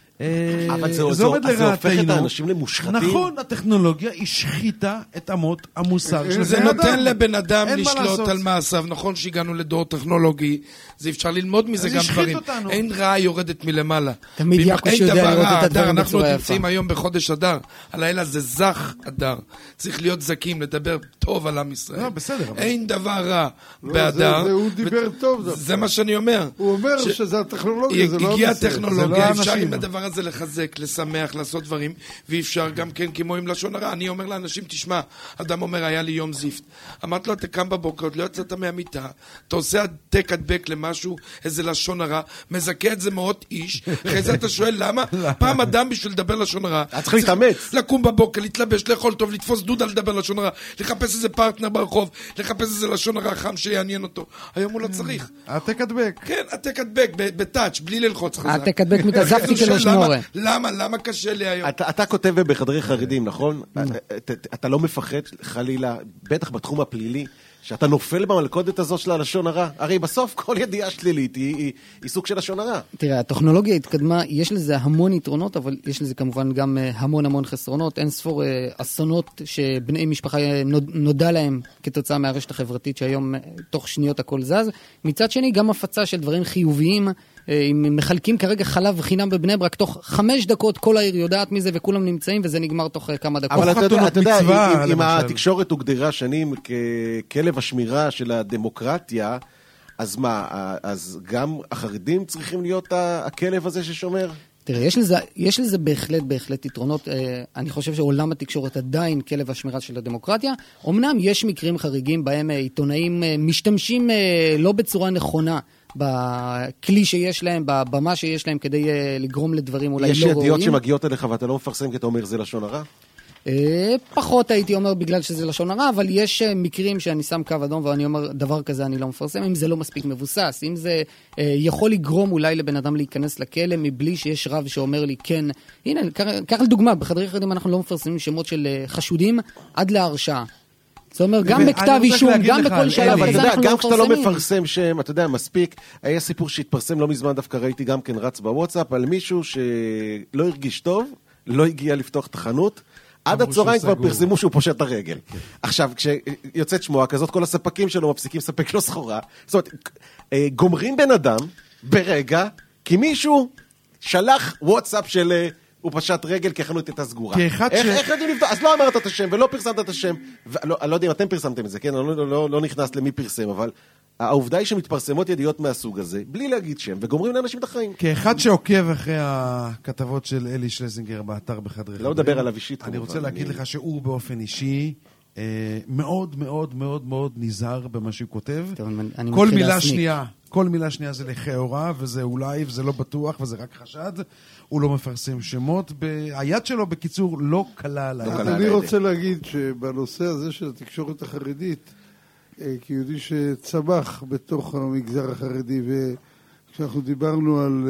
אבל זה, זה, עומד אז זה הופך את לרעתנו. האנשים למושחתים. נכון, הטכנולוגיה השחיתה את אמות המוסר של זה בן נותן אדם. לבן אדם אין מה לשלוט לעשות. על מעשיו. נכון שהגענו לדור טכנולוגי, זה אפשר ללמוד מזה אז גם השחית דברים. אותנו. אין רעה יורדת מלמעלה. תמיד ואם יעקב אין שיודע דבר לראות רע, את הדברים אדר, בצורה אנחנו יפה. נמצאים היום בחודש אדר. הלילה זה זך אדר. צריך להיות זקים, לדבר טוב על עם ישראל. לא, בסדר, אבל- אין דבר רע לא, באדר. זה- זה הוא דיבר טוב דווקא. זה מה שאני אומר. הוא אומר ש- שזה הטכנולוגיה, זה לא הגיעה הנושא. הטכנולוגיה, זה לא אפשר האנשים. עם הדבר הזה לחזק, לשמח, לעשות דברים, ואפשר גם כן כמו עם לשון הרע. אני אומר לאנשים, תשמע, אדם אומר, היה לי יום זיפט. אמרתי לו, אתה קם בבוקר, עוד לא יצאת מהמיטה, אתה עושה העתק הדבק למשהו, איזה לשון הרע, מזכה את זה מאות איש, אחרי זה אתה שואל למה? פעם אדם בשביל לדבר לשון הרע, אתה צריך להתאמץ. לקום בבוקר, להתלבש, לאכול טוב, לתפוס דודה לדבר לשון הרע, לחפש איזה פרטנר ברחוב, לחפש איזה לשון הרע חם שיעניין אותו. היום הוא לא צריך. העתק הדבק. כן, העתק הדבק, בטאץ', בלי ללחוץ חזק. העתק הדבק מתעזבתי אני שואל, כלא למה- שמורה. למה, למה קשה לי היום? אתה, אתה כותב בחדרי חרדים, נכון? אתה, אתה לא מפחד, חלילה, בטח בתחום הפלילי, שאתה נופל במלכודת הזו של הלשון הרע? הרי בסוף כל ידיעה שלילית היא, היא, היא סוג של לשון הרע. תראה, הטכנולוגיה התקדמה, יש לזה המון יתרונות, אבל יש לזה כמובן גם אה, המון המון חסרונות. אין ספור אה, אסונות שבני משפחה אה, נוד, נודע להם כתוצאה מהרשת החברתית, שהיום אה, תוך שניות הכל זז. מצד שני, גם הפצה של דברים חיוביים, אה, אם מחלקים כרגע חלב חינם בבני ברק, תוך חמש דקות כל העיר יודעת מזה וכולם נמצאים, וזה נגמר תוך אה, כמה דקות. אבל אתה יודע, אתה יודע מצווה, אם, אם למשל. התקשורת הוגדרה שנים ככלב השמירה של הדמוקרטיה, אז מה, אז גם החרדים צריכים להיות ה- הכלב הזה ששומר? תראה, יש לזה, יש לזה בהחלט, בהחלט יתרונות. אה, אני חושב שעולם התקשורת עדיין כלב השמירה של הדמוקרטיה. אמנם יש מקרים חריגים בהם אה, עיתונאים אה, משתמשים אה, לא בצורה נכונה בכלי שיש להם, בבמה שיש להם, כדי אה, לגרום לדברים אולי לא יש ראויים. ידיעות שמגיעות אליך ואתה לא מפרסם כי אתה אומר זה לשון הרע? אה, פחות הייתי אומר בגלל שזה לשון הרע, אבל יש אה, מקרים שאני שם קו אדום ואני אומר דבר כזה אני לא מפרסם, אם זה לא מספיק מבוסס, אם זה אה, יכול לגרום אולי לבן אדם להיכנס לכלא מבלי שיש רב שאומר לי כן. הנה, קח לדוגמה, בחדרי חרדים אנחנו לא מפרסמים שמות של אה, חשודים עד להרשעה. זאת אומרת, גם ואני בכתב רוצה אישום, להגיד גם לך, בכל אבל שלב אבל אתה כזה יודע, אנחנו גם לא כשאתה לא מפרסמים. מפרסם שם, אתה יודע, מספיק. היה סיפור שהתפרסם לא מזמן, דווקא ראיתי גם כן רץ בוואטסאפ, על מישהו שלא הרגיש טוב, לא הגיע לפתוח את החנות, עד הצהריים כבר פרסמו שהוא פושט את הרגל. עכשיו, כשיוצאת שמועה כזאת, כל הספקים שלו מפסיקים לספק לו סחורה. זאת אומרת, גומרים בן אדם ברגע, כי מישהו שלח וואטסאפ של הוא פשט רגל כי החנות הייתה סגורה. כאחד איך, ש- איך יודעים לבדוק? אז לא אמרת את השם ולא פרסמת את השם. ולא, אני לא יודע אם אתם פרסמתם את זה, כן? אני לא, לא, לא נכנס למי פרסם, אבל העובדה היא שמתפרסמות ידיעות מהסוג הזה, בלי להגיד שם, וגומרים לאנשים את החיים. כאחד שעוקב אחרי הכתבות של אלי שלזינגר באתר בחדרי חדרים, לא מדבר עליו אישית, אני כמובן, רוצה להגיד אני- לך שהוא באופן אישי מאוד מאוד מאוד מאוד נזהר במה שהוא כותב. כל מילה שנייה, כל מילה שנייה זה לכאורה, וזה אולי, וזה לא בטוח, וזה רק חשד. הוא לא מפרסם שמות. היד שלו, בקיצור, לא קלה על היד. אני רוצה להגיד שבנושא הזה של התקשורת החרדית, כיהודי שצמח בתוך המגזר החרדי, וכשאנחנו דיברנו על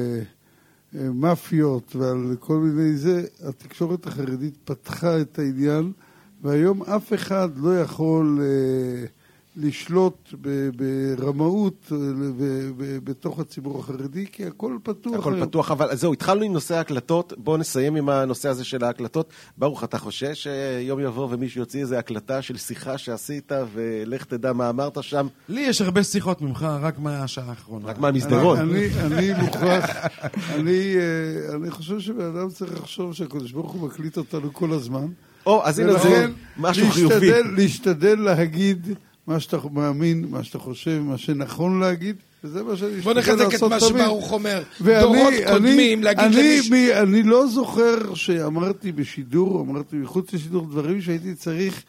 מאפיות ועל כל מיני זה, התקשורת החרדית פתחה את העניין, והיום אף אחד לא יכול אה, לשלוט ב- ברמאות ב- ב- בתוך הציבור החרדי, כי הכל פתוח. הכל היום. פתוח, אבל זהו, התחלנו עם נושא ההקלטות, בואו נסיים עם הנושא הזה של ההקלטות. ברוך, אתה חושש שיום יבוא ומישהו יוציא איזו הקלטה של שיחה שעשית, ולך תדע מה אמרת שם? לי יש הרבה שיחות ממך, רק מהשעה האחרונה. רק מהמסדרון. אני, אני מוכרח, אני, אני חושב שבאדם צריך לחשוב שהקדוש ברוך הוא מקליט אותנו כל הזמן. או, אז הנה זה משהו חיובי. להשתדל להגיד מה שאתה מאמין, מה שאתה חושב, מה שנכון להגיד, וזה מה שאני בוא נחזק את מה שברוך אומר. דורות קודמים, להגיד למישהו... אני לא זוכר שאמרתי בשידור, אמרתי מחוץ לשידור דברים שהייתי צריך...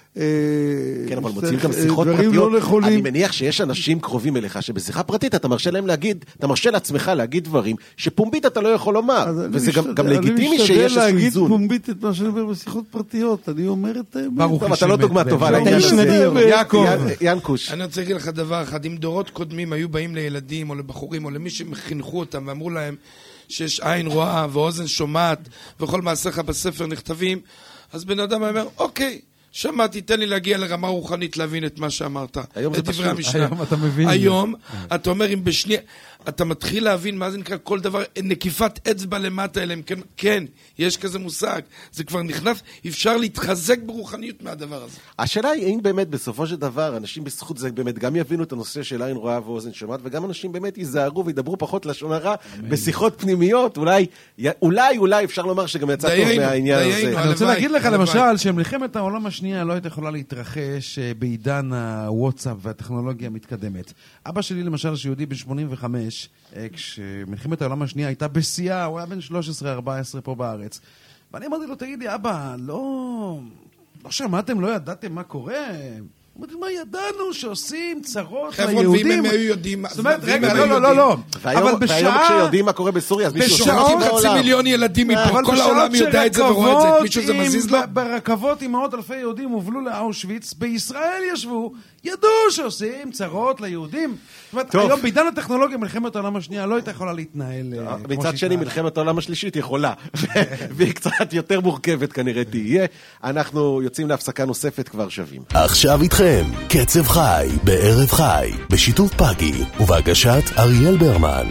כן, אבל מוצאים גם שיחות פרטיות. אני מניח שיש אנשים קרובים אליך שבשיחה פרטית אתה מרשה להם להגיד, אתה מרשה לעצמך להגיד דברים שפומבית אתה לא יכול לומר, וזה גם לגיטימי שיש איזשהו איזון. אני משתדל להגיד פומבית את מה שאני אומר בשיחות פרטיות, אני אומר את האמת. טוב, אתה לא דוגמה טובה לעניין הזה. יעקב, ינקוש. אני רוצה להגיד לך דבר אחד, אם דורות קודמים היו באים לילדים או לבחורים או למי שחינכו אותם ואמרו להם שיש עין רואה ואוזן שומעת וכל מעשיך בספר נכתבים, אז בן אדם אומר, אוקיי, שמעתי, תן לי להגיע לרמה רוחנית להבין את מה שאמרת. היום זה פשוט. היום אתה מבין. היום, אתה אומר, אם בשנייה, אתה מתחיל להבין מה זה נקרא כל דבר, נקיפת אצבע למטה אליהם, כן, כן, יש כזה מושג. זה כבר נכנס, אפשר להתחזק ברוחניות מהדבר הזה. השאלה היא, האם באמת בסופו של דבר, אנשים בזכות זה באמת גם יבינו את הנושא של עין רואה ואוזן שומעת, וגם אנשים באמת ייזהרו וידברו פחות לשון הרע, בשיחות פנימיות, אולי, אולי, אולי אפשר לומר שגם יצא טוב מהעניין הזה. אני רוצה להגיד לך, למשל, שמלחמת העולם השנייה לא הייתה יכולה להתרחש בעידן הוואטסאפ והטכנולוגיה המתקדמת. אבא שלי, למשל, שיהודי בן שמונים וחמש, כשמלחמת העולם השנייה הייתה בשיאה, הוא היה בן שלוש עשרה ארבע עשרה פה בארץ. ואני אמרתי לו, תגיד לי, אבא, לא, לא שמעתם, לא ידעתם מה קורה? אמרתי, מה ידענו שעושים צרות ליהודים? חבר'ה, ואם הם היו יודעים... זאת אומרת, רגע, לא, לא, לא, לא. והיום כשיודעים מה קורה בסוריה, אז מישהו שומע בשעות חצי מיליון ילדים מפה, כל העולם יודע את זה ורואה את זה, מישהו זה מזיז לו? ברכבות עם מאות אלפי יהודים הובלו לאושוויץ, בישראל ישבו, ידעו שעושים צרות ליהודים. זאת אומרת, היום בעידן הטכנולוגיה, מלחמת העולם השנייה לא הייתה יכולה להתנהל... מצד שני, מלחמת העולם השלישית יכולה, והיא קצת יותר מורכבת כנראה תהיה. אנחנו יוצאים להפסקה נוספת, כבר שווים. עכשיו איתכם, קצב חי, בערב חי, בשיתוף פאגי, ובהגשת אריאל ברמן.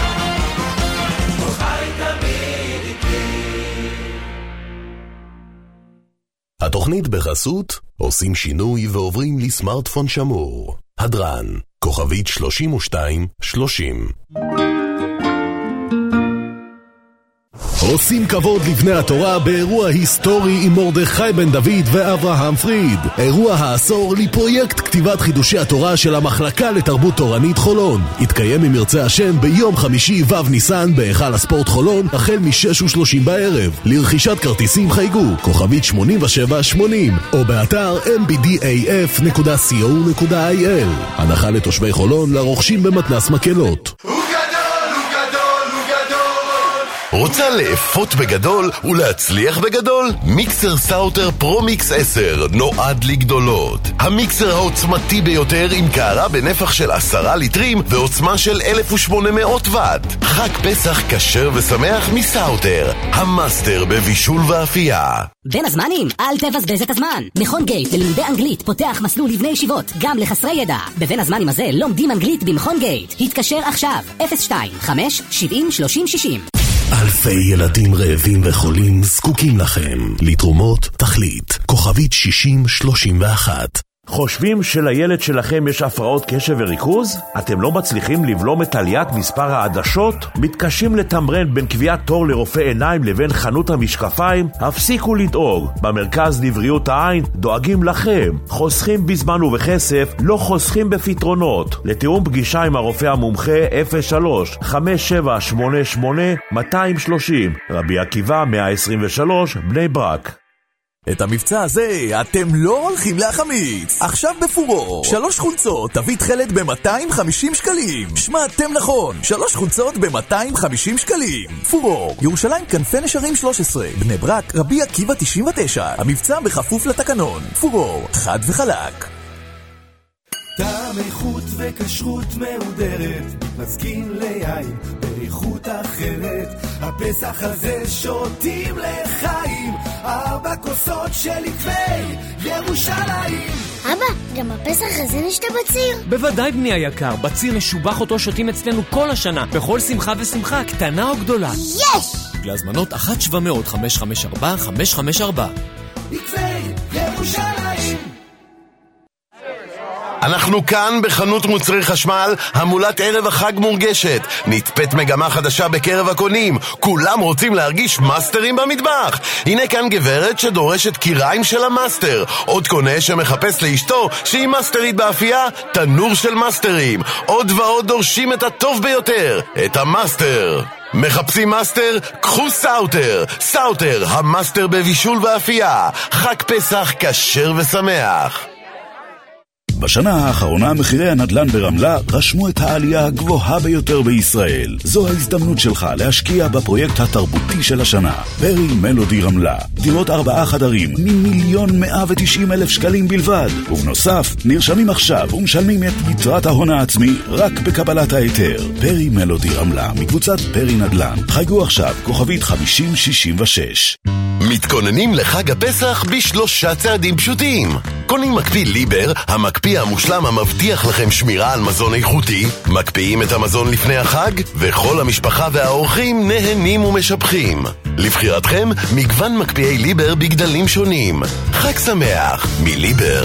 התוכנית בחסות, עושים שינוי ועוברים לסמארטפון שמור. הדרן, כוכבית שלושים ושתיים שלושים. עושים כבוד לבני התורה באירוע היסטורי עם מרדכי בן דוד ואברהם פריד. אירוע העשור לפרויקט כתיבת חידושי התורה של המחלקה לתרבות תורנית חולון. יתקיים אם ירצה השם ביום חמישי ו' ניסן בהיכל הספורט חולון החל מ-שש ושלושים בערב. לרכישת כרטיסים חייגו כוכבית שמונים ושבע שמונים או באתר אם בי די איי אף נקודה סי או נקודה איי אל. הנחה לתושבי חולון לרוכשים במתנ"ס מקלות. רוצה לאפות בגדול ולהצליח בגדול? מיקסר סאוטר פרו-מיקס עשר נועד לגדולות. המיקסר העוצמתי ביותר עם קערה בנפח של עשרה ליטרים ועוצמה של אלף ושמונה מאות וואט. חג פסח כשר ושמח מסאוטר, המאסטר בבישול ואפייה. בין הזמנים, אל תבזבז את הזמן. מכון גייט ללימודי אנגלית פותח מסלול לבני ישיבות, גם לחסרי ידע. בבין הזמנים הזה לומדים אנגלית במכון גייט. התקשר עכשיו, אפס שתיים חמש שבעים שלושים שישים. אלפי ילדים רעבים וחולים זקוקים לכם. לתרומות תחליט כוכבית שישים שלושים ואחת. חושבים שלילד שלכם יש הפרעות קשב וריכוז? אתם לא מצליחים לבלום את עליית מספר העדשות? מתקשים לתמרן בין קביעת תור לרופא עיניים לבין חנות המשקפיים? הפסיקו לדאוג. במרכז לבריאות העין דואגים לכם. חוסכים בזמן ובכסף, לא חוסכים בפתרונות. לתיאום פגישה עם הרופא המומחה אפס שלוש חמש שבע שמונה שמונה מאתיים שלושים. רבי עקיבא מאה עשרים ושלוש, בני ברק. את המבצע הזה אתם לא הולכים להחמיץ. עכשיו בפורו, שלוש חולצות תביא תחלת ב-מאתיים וחמישים שקלים. שמעתם נכון, שלוש חולצות ב-מאתיים וחמישים שקלים. פורו, ירושלים כנפי נשרים שלוש עשרה, בני ברק, רבי עקיבא תשעים ותשע. המבצע בכפוף לתקנון. פורו, חד וחלק. טעם איכות וכשרות מהודרת, מתמזגים ליין באיכות אחרת. הפסח הזה שותים לחיים, ארבע כוסות של עקבי ירושלים. אבא, גם הפסח הזה נשתה בציר? בוודאי בני היקר, בציר משובח אותו שותים אצלנו כל השנה, בכל שמחה ושמחה, קטנה או גדולה. יש! להזמנות אחת שבע מאות חמש חמש ארבע חמש חמש ארבע. עקבי ירושלים. אנחנו כאן בחנות מוצרי חשמל, המולת ערב החג מורגשת. נצפת מגמה חדשה בקרב הקונים, כולם רוצים להרגיש מאסטרים במטבח. הנה כאן גברת שדורשת קיריים של המאסטר, עוד קונה שמחפש לאשתו שהיא מאסטרית באפייה, תנור של מאסטרים. עוד ועוד דורשים את הטוב ביותר, את המאסטר. מחפשים מאסטר? קחו סאוטר. סאוטר, המאסטר בבישול ואפייה. חג פסח כשר ושמח. בשנה האחרונה מחירי הנדל"ן ברמלה רשמו את העלייה הגבוהה ביותר בישראל. זו ההזדמנות שלך להשקיע בפרויקט התרבותי של השנה. פרי מלודי רמלה. דירות ארבעה חדרים ממיליון מאה ותשעים אלף שקלים בלבד. ובנוסף, נרשמים עכשיו ומשלמים את יתרת ההון העצמי רק בקבלת ההיתר. פרי מלודי רמלה, מקבוצת פרי נדל"ן. חייגו עכשיו, כוכבית חמישים שישים ושש. מתכוננים לחג הפסח בשלושה צעדים פשוטים. קונים מקפיא ליבר, המקפיא המושלם המבטיח לכם שמירה על מזון איכותי, מקפיאים את המזון לפני החג, וכל המשפחה והאורחים נהנים ומשבחים. לבחירתכם, מגוון מקפיאי ליבר בגדלים שונים. חג שמח מליבר.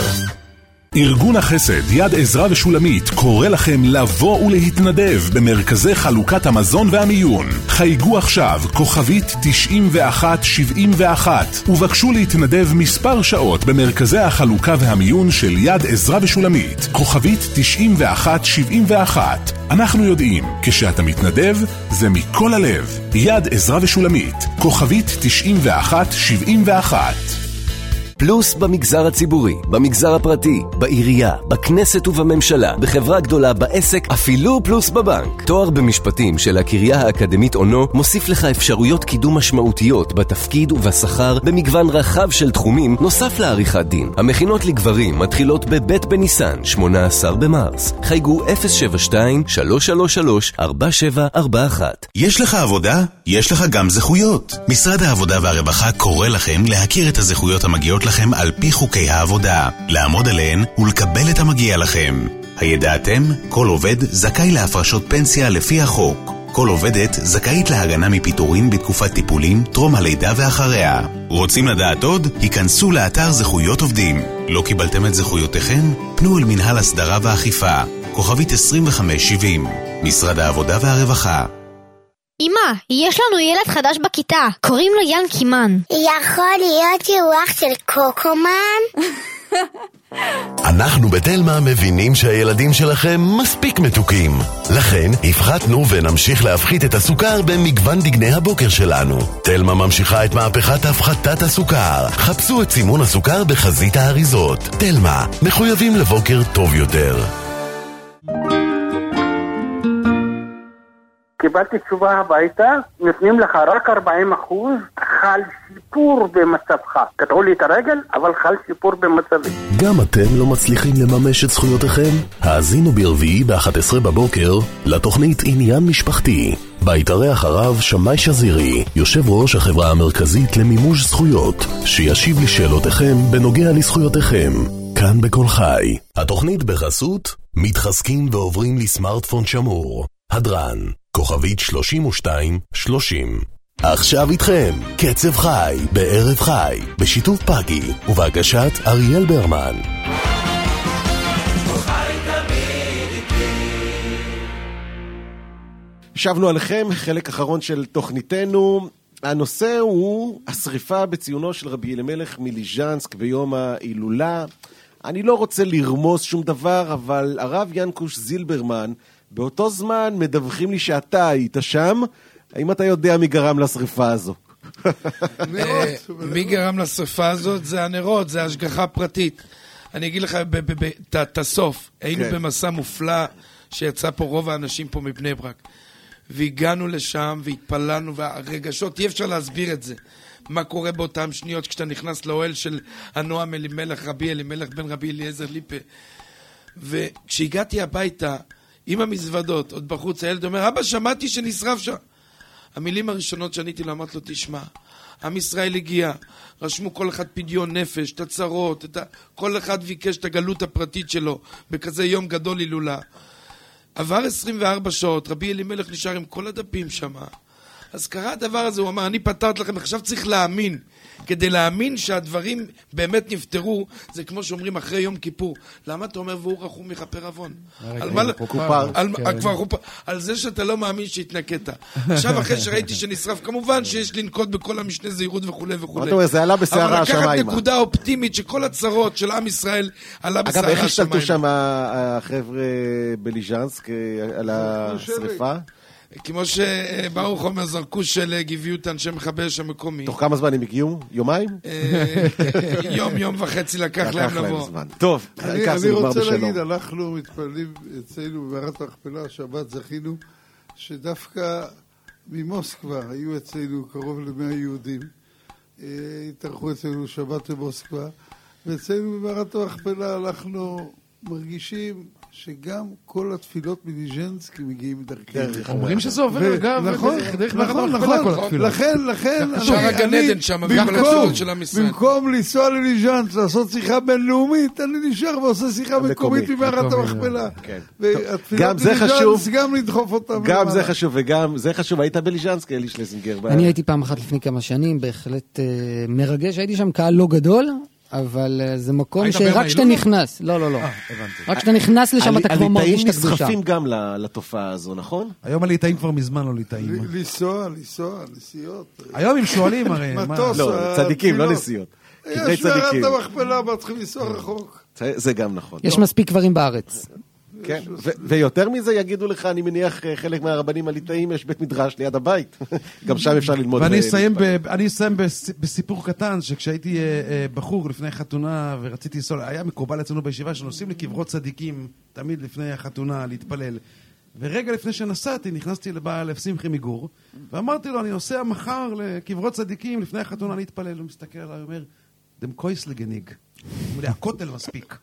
ארגון החסד יד עזרא ושולמית קורא לכם לבוא ולהתנדב במרכזי חלוקת המזון והמיון. חייגו עכשיו כוכבית תשעים ואחת שבעים ואחת ובקשו להתנדב מספר שעות במרכזי החלוקה והמיון של יד עזרא ושולמית. כוכבית תשעים ואחת שבעים ואחת. אנחנו יודעים, כשאתה מתנדב זה מכל הלב. יד עזרא ושולמית, כוכבית תשעים ואחת שבעים ואחת. פלוס במגזר הציבורי, במגזר הפרטי, בעירייה, בכנסת ובממשלה, בחברה גדולה, בעסק, אפילו פלוס בבנק. תואר במשפטים של הקריה האקדמית אונו מוסיף לך אפשרויות קידום משמעותיות בתפקיד ובשכר במגוון רחב של תחומים נוסף לעריכת דין. המכינות לגברים מתחילות בבית בניסן, שמונה עשר במרס. חייגו אפס שבע שתיים שלוש שלוש שלוש ארבע שבע ארבע אחת. יש לך עבודה? יש לך גם זכויות. משרד העבודה והרווחה קורא לכם להכיר את הזכויות המגיעות לכם על פי חוקי העבודה, לעמוד עליהן ולקבל את המגיע לכם. הידעתם? כל עובד זכאי להפרשות פנסיה לפי החוק. כל עובדת זכאית להגנה מפיטורים בתקופת טיפולים, טרום הלידה ואחריה. רוצים לדעת עוד? היכנסו לאתר זכויות עובדים. לא קיבלתם את זכויותיכם? פנו אל מנהל הסדרה ואכיפה. כוכבית עשרים וחמש שבעים. משרד העבודה והרווחה. אמא, יש לנו ילד חדש בכיתה, קוראים לו יאן קימן. יכול להיות שהוא אח של קוקומן? אנחנו בתלמה מבינים שהילדים שלכם מספיק מתוקים. לכן הפחתנו ונמשיך להפחית את הסוכר במגוון דגני הבוקר שלנו. תלמה ממשיכה את מהפכת הפחתת הסוכר. חפשו את סימון הסוכר בחזית האריזות. תלמה, מחויבים לבוקר טוב יותר. קיבלתי תשובה הביתה, נותנים לך רק ארבעים אחוז, חל שיפור במצבך. קטעו לי את הרגל, אבל חל שיפור במצבי. גם אתם לא מצליחים לממש את זכויותיכם? האזינו ברביעי ב-אחת עשרה בבוקר לתוכנית עניין משפחתי. בה יתארח הרב שמאי שזירי, יושב ראש החברה המרכזית למימוש זכויות, שישיב לשאלותיכם בנוגע לזכויותיכם. כאן בכל חי. התוכנית בחסות מתחזקים ועוברים לסמארטפון שמור. הדרן, כוכבית שלושים ושתיים שלושים. עכשיו איתכם, קצב חי, בערב חי, בשיתוף פאגי, ובהגשת אריאל ברמן. שבנו עליכם, חלק אחרון של תוכניתנו. הנושא הוא השריפה בציונו של רבי אלימלך מליז'נסק ביום ההילולה. אני לא רוצה לרמוס שום דבר, אבל הרב ינקוש זילברמן, באותו זמן מדווחים לי שאתה היית שם. האם אתה יודע מי גרם לשריפה הזו? מי גרם לשריפה הזאת? זה הנרות, זה השגחה פרטית. אני אגיד לך את הסוף, היינו במסע מופלא שיצא פה רוב האנשים פה מבני ברק, והגענו לשם והתפללנו, והרגשות, אי אפשר להסביר את זה. מה קורה באותם שניות כשאתה נכנס לאוהל של הנועם אלימלך, רבי אלימלך בן רבי אליעזר ליפה. וכשהגעתי הביתה עם המזוודות, עוד בחוץ, הילד אומר, אבא, שמעתי שנשרף שם. המילים הראשונות שעניתי לו, אמרת לו, תשמע, עם ישראל הגיע, רשמו כל אחד פדיון נפש, את הצרות, את ה... כל אחד ביקש את הגלות הפרטית שלו, בכזה יום גדול הילולה. עבר עשרים וארבע שעות, רבי אלימלך נשאר עם כל הדפים שם. אז קרה הדבר הזה, הוא אמר, אני פתרת לכם, עכשיו צריך להאמין. כדי להאמין שהדברים באמת נפטרו, זה כמו שאומרים אחרי יום כיפור. למה אתה אומר, והוא רחום מכפר עוון? על זה שאתה לא מאמין שהתנקת. עכשיו, אחרי שראיתי שנשרף, כמובן שיש לנקוט בכל המשנה זהירות וכו' וכו'. זה עלה בסערה השמיים. אבל לקחת נקודה אופטימית שכל הצרות של עם ישראל עלה בסערה השמיים. אגב, איך השתלטו שם החבר'ה בליז'נסק על השריפה? כמו שברוך אומר, זרקו של גבעיות אנשי מכבי אש המקומי. תוך כמה זמן הם הגיעו? יומיים? יום, יום וחצי לקח להם לבוא. טוב, אני רוצה להגיד, אנחנו מתפללים אצלנו במערת המכפלה, שבת זכינו, שדווקא ממוסקבה היו אצלנו קרוב למאה יהודים, התארחו אצלנו שבת במוסקבה, ואצלנו במערת המכפלה אנחנו מרגישים שגם כל התפילות מליז'נסקי מגיעים דרכנו. אומרים שזה עובר גם דרך נכון, נכון. לכן, לכן, שער הגן עדן שם, וכל התפילות של עם ישראל. במקום לנסוע לליז'נס, לעשות שיחה בינלאומית, אני נשאר ועושה שיחה מקומית ממערת המכפלה. גם זה חשוב. גם לדחוף אותם. גם זה חשוב, וגם זה חשוב. היית בליז'נסקי, אלי שלזינגר. אני הייתי פעם אחת לפני כמה שנים, בהחלט מרגש. הייתי שם קהל לא גדול, אבל זה מקום שרק כשאתה נכנס, לא, לא, לא. רק כשאתה נכנס לשם אתה כבר מרגיש את הקדושה. הליטאים נסחפים גם לתופעה הזו, נכון? היום הליטאים כבר מזמן לא ליטאים. לנסוע, לנסוע, נסיעות. היום הם שואלים הרי. לא, צדיקים, לא נסיעות. יש מערת המכפלה, אבל צריכים לנסוע רחוק. זה גם נכון. יש מספיק דברים בארץ. כן, ויותר מזה יגידו לך, אני מניח חלק מהרבנים הליטאים יש בית מדרש ליד הבית. גם שם אפשר ללמוד. ואני אסיים בסיפור קטן, שכשהייתי בחור לפני חתונה ורציתי לנסוע, היה מקובל אצלנו בישיבה שנוסעים לקברות צדיקים, תמיד לפני החתונה להתפלל. ורגע לפני שנסעתי, נכנסתי לבעל שמחי מגור, ואמרתי לו, אני נוסע מחר לקברות צדיקים לפני החתונה להתפלל. הוא מסתכל עליי ואומר, דם קויס לגניג. הכותל מספיק.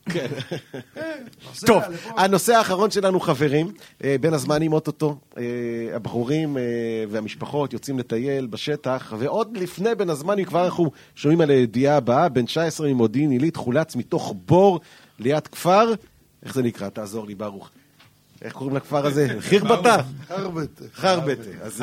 טוב, הנושא האחרון שלנו, חברים, בין הזמנים אוטוטו, הבחורים והמשפחות יוצאים לטייל בשטח, ועוד לפני בין הזמנים כבר אנחנו שומעים על הידיעה הבאה, בן תשע עשרה ממודיעין עילית חולץ מתוך בור ליד כפר, איך זה נקרא? תעזור לי ברוך. איך קוראים לכפר הזה? חירבטה? חרבטה. חרבטה. אז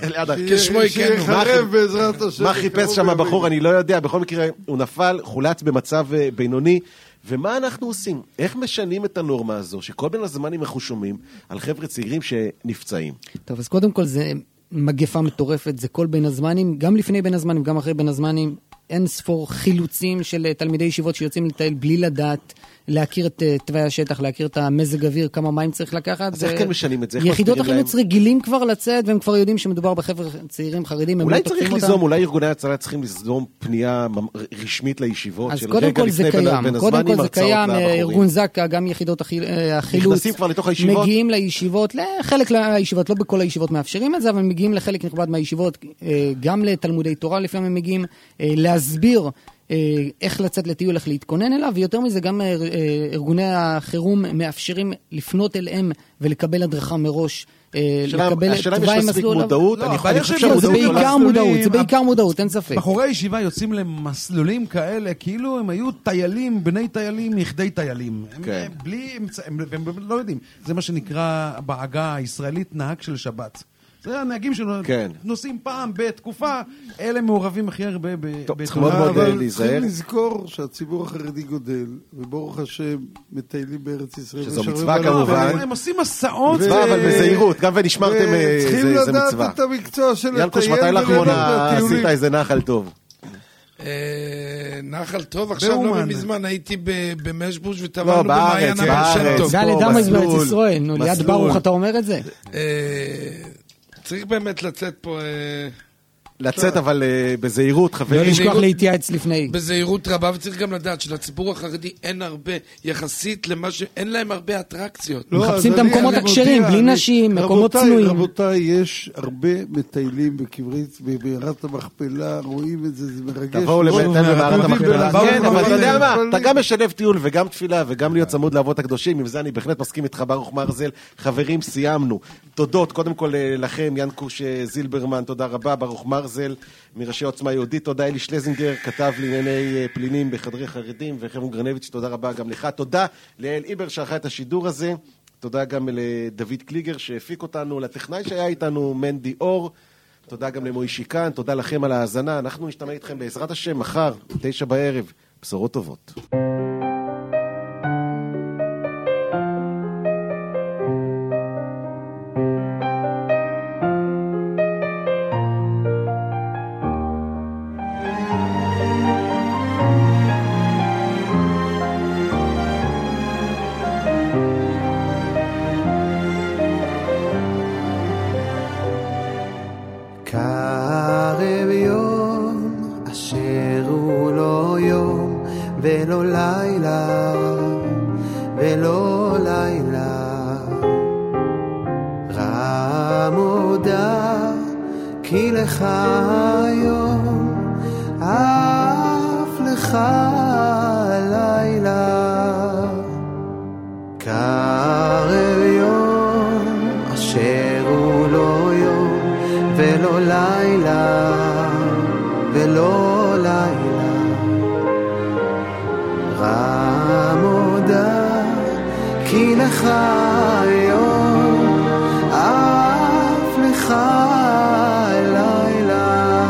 שיחרב בעזרת השם. מה חיפש שם הבחור? אני לא יודע. בכל מקרה, הוא נפל, חולץ במצב בינוני. ומה אנחנו עושים? איך משנים את הנורמה הזו, שכל בין הזמנים אנחנו שומעים על חבר'ה צעירים שנפצעים? טוב, אז קודם כל זה מגפה מטורפת, זה כל בין הזמנים, גם לפני בין הזמנים, גם אחרי בין הזמנים, אין ספור חילוצים של תלמידי ישיבות שיוצאים לטייל בלי לדעת, להכיר את תוואי השטח, להכיר את המזג אוויר, כמה מים צריך לקחת. אז איך כן משנים את זה? יחידות החילוץ רגילים כבר לצאת, והם כבר יודעים שמדובר בחבר'ה צעירים חרדים. אולי צריך ליזום, אולי ארגוני הצלה צריכים ליזום פנייה רשמית לישיבות. אז קודם כל זה קיים, קודם כל זה קיים, ארגון זק"א, גם יחידות החילוץ, מגיעים לישיבות, לחלק מהישיבות, לא בכל הישיבות מאפשרים את זה, אבל מגיעים לחלק נכבד מהישיבות, גם לתלמודי תורה לפעמים הם מגיעים, להסביר איך לצאת לטיול, איך להתכונן אליו, ויותר מזה גם ארגוני החירום מאפשרים לפנות אליהם ולקבל הדרכה מראש, לקבל תוואי מסלול. זה בעיקר מודעות, זה בעיקר מודעות, אין ספק. בחורי הישיבה יוצאים למסלולים כאלה, כאילו הם היו טיילים, בני טיילים, נכדי טיילים. הם לא יודעים. זה מה שנקרא בעגה הישראלית נהג של שבת. זה הנהגים שנוסעים פעם בתקופה, אלה מעורבים הכי הרבה בתורה. אבל צריכים לזכור שהציבור החרדי גודל, וברוך השם מטיילים בארץ ישראל. שזו מצווה כמובן. הם עושים מסעות. מצווה, אבל בזהירות, גם ונשמרתם איזה מצווה. צריכים לדעת את המקצוע של לטייל. ילקוש, מתי לאחרונה עשית איזה נחל טוב? נחל טוב, עכשיו לא מזמן הייתי במשבוש וטבענו במעיין המרשם טוב. זה על אדם בארץ ישראל, ליד ברוך אתה אומר את זה? צריך באמת לצאת פה לצאת, אבל בזהירות, חברים. לא לשכוח להתייעץ לפני. בזהירות רבה, וצריך גם לדעת שלציבור החרדי אין הרבה, יחסית למה שאין להם הרבה אטרקציות. מחפשים את המקומות הכשרים, בלי נשים, מקומות צנועים. רבותיי, יש הרבה מטיילים בקברית, במערת המכפלה, רואים את זה, זה מרגש. תבואו לבטל במערת המכפלה. כן, אבל אתה יודע מה, אתה גם משלב טיול וגם תפילה וגם להיות צמוד לאבות הקדושים, עם זה אני בהחלט מסכים איתך, ברוך מרזל. חברים, סיימנו. תודות, קודם כל לכם, ינקוש זילברמן, תודה רבה, ברוך מרזל, מראשי עוצמה יהודית, תודה אלי שלזינגר, כתב לענייני פלינים בחדרי חרדים, וחרם גרנביץ', תודה רבה גם לך, תודה לאל איבר שערכה את השידור הזה, תודה גם לדוד קליגר שהפיק אותנו, לטכנאי שהיה איתנו מנדי אור, תודה גם למוישי כאן, תודה לכם על ההאזנה, אנחנו נשתמע איתכם בעזרת השם מחר, תשע בערב, בשורות טובות. ולא לילה, ולא לילה, רמודה, כי לך היום, אף לך לילה, קרב יום, אשר הוא לא יום, ולא לילה, ולא לילה, רמודה, כי לך יום, אף לך לילה,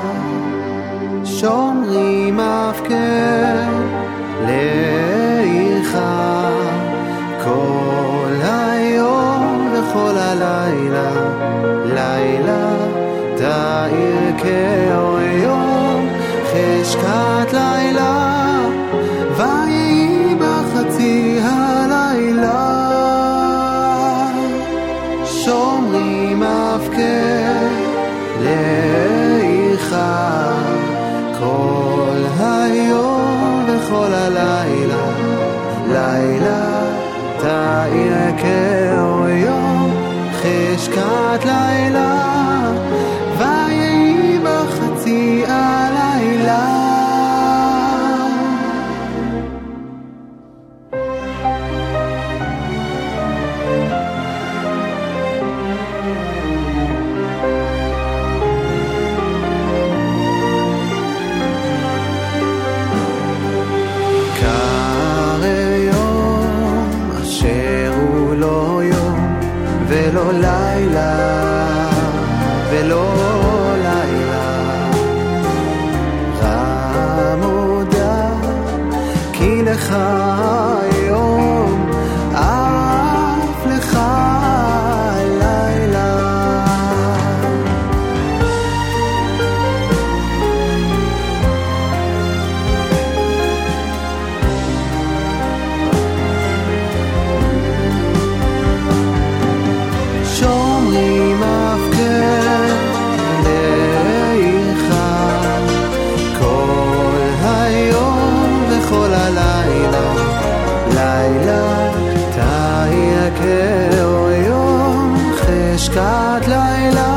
שומרים הפקר לעירך, כל היום וכל הלילה, לילה תאיר כאור יום, חשכת לילה, ויהי בחצי הלילה, שומרים הפקר לעירך, כל היום וכל הלילה, לילה תאיר כאור יום, חשכת לילה, ויהי בחצי הלילה. ולא לילה, ולא לילה, רמודה, כי לך יום, אף לך לילה. שומרים הפקר לעירך, כל היום וכל הלילה, לילה תאיר כאור יום, חשכת לילה,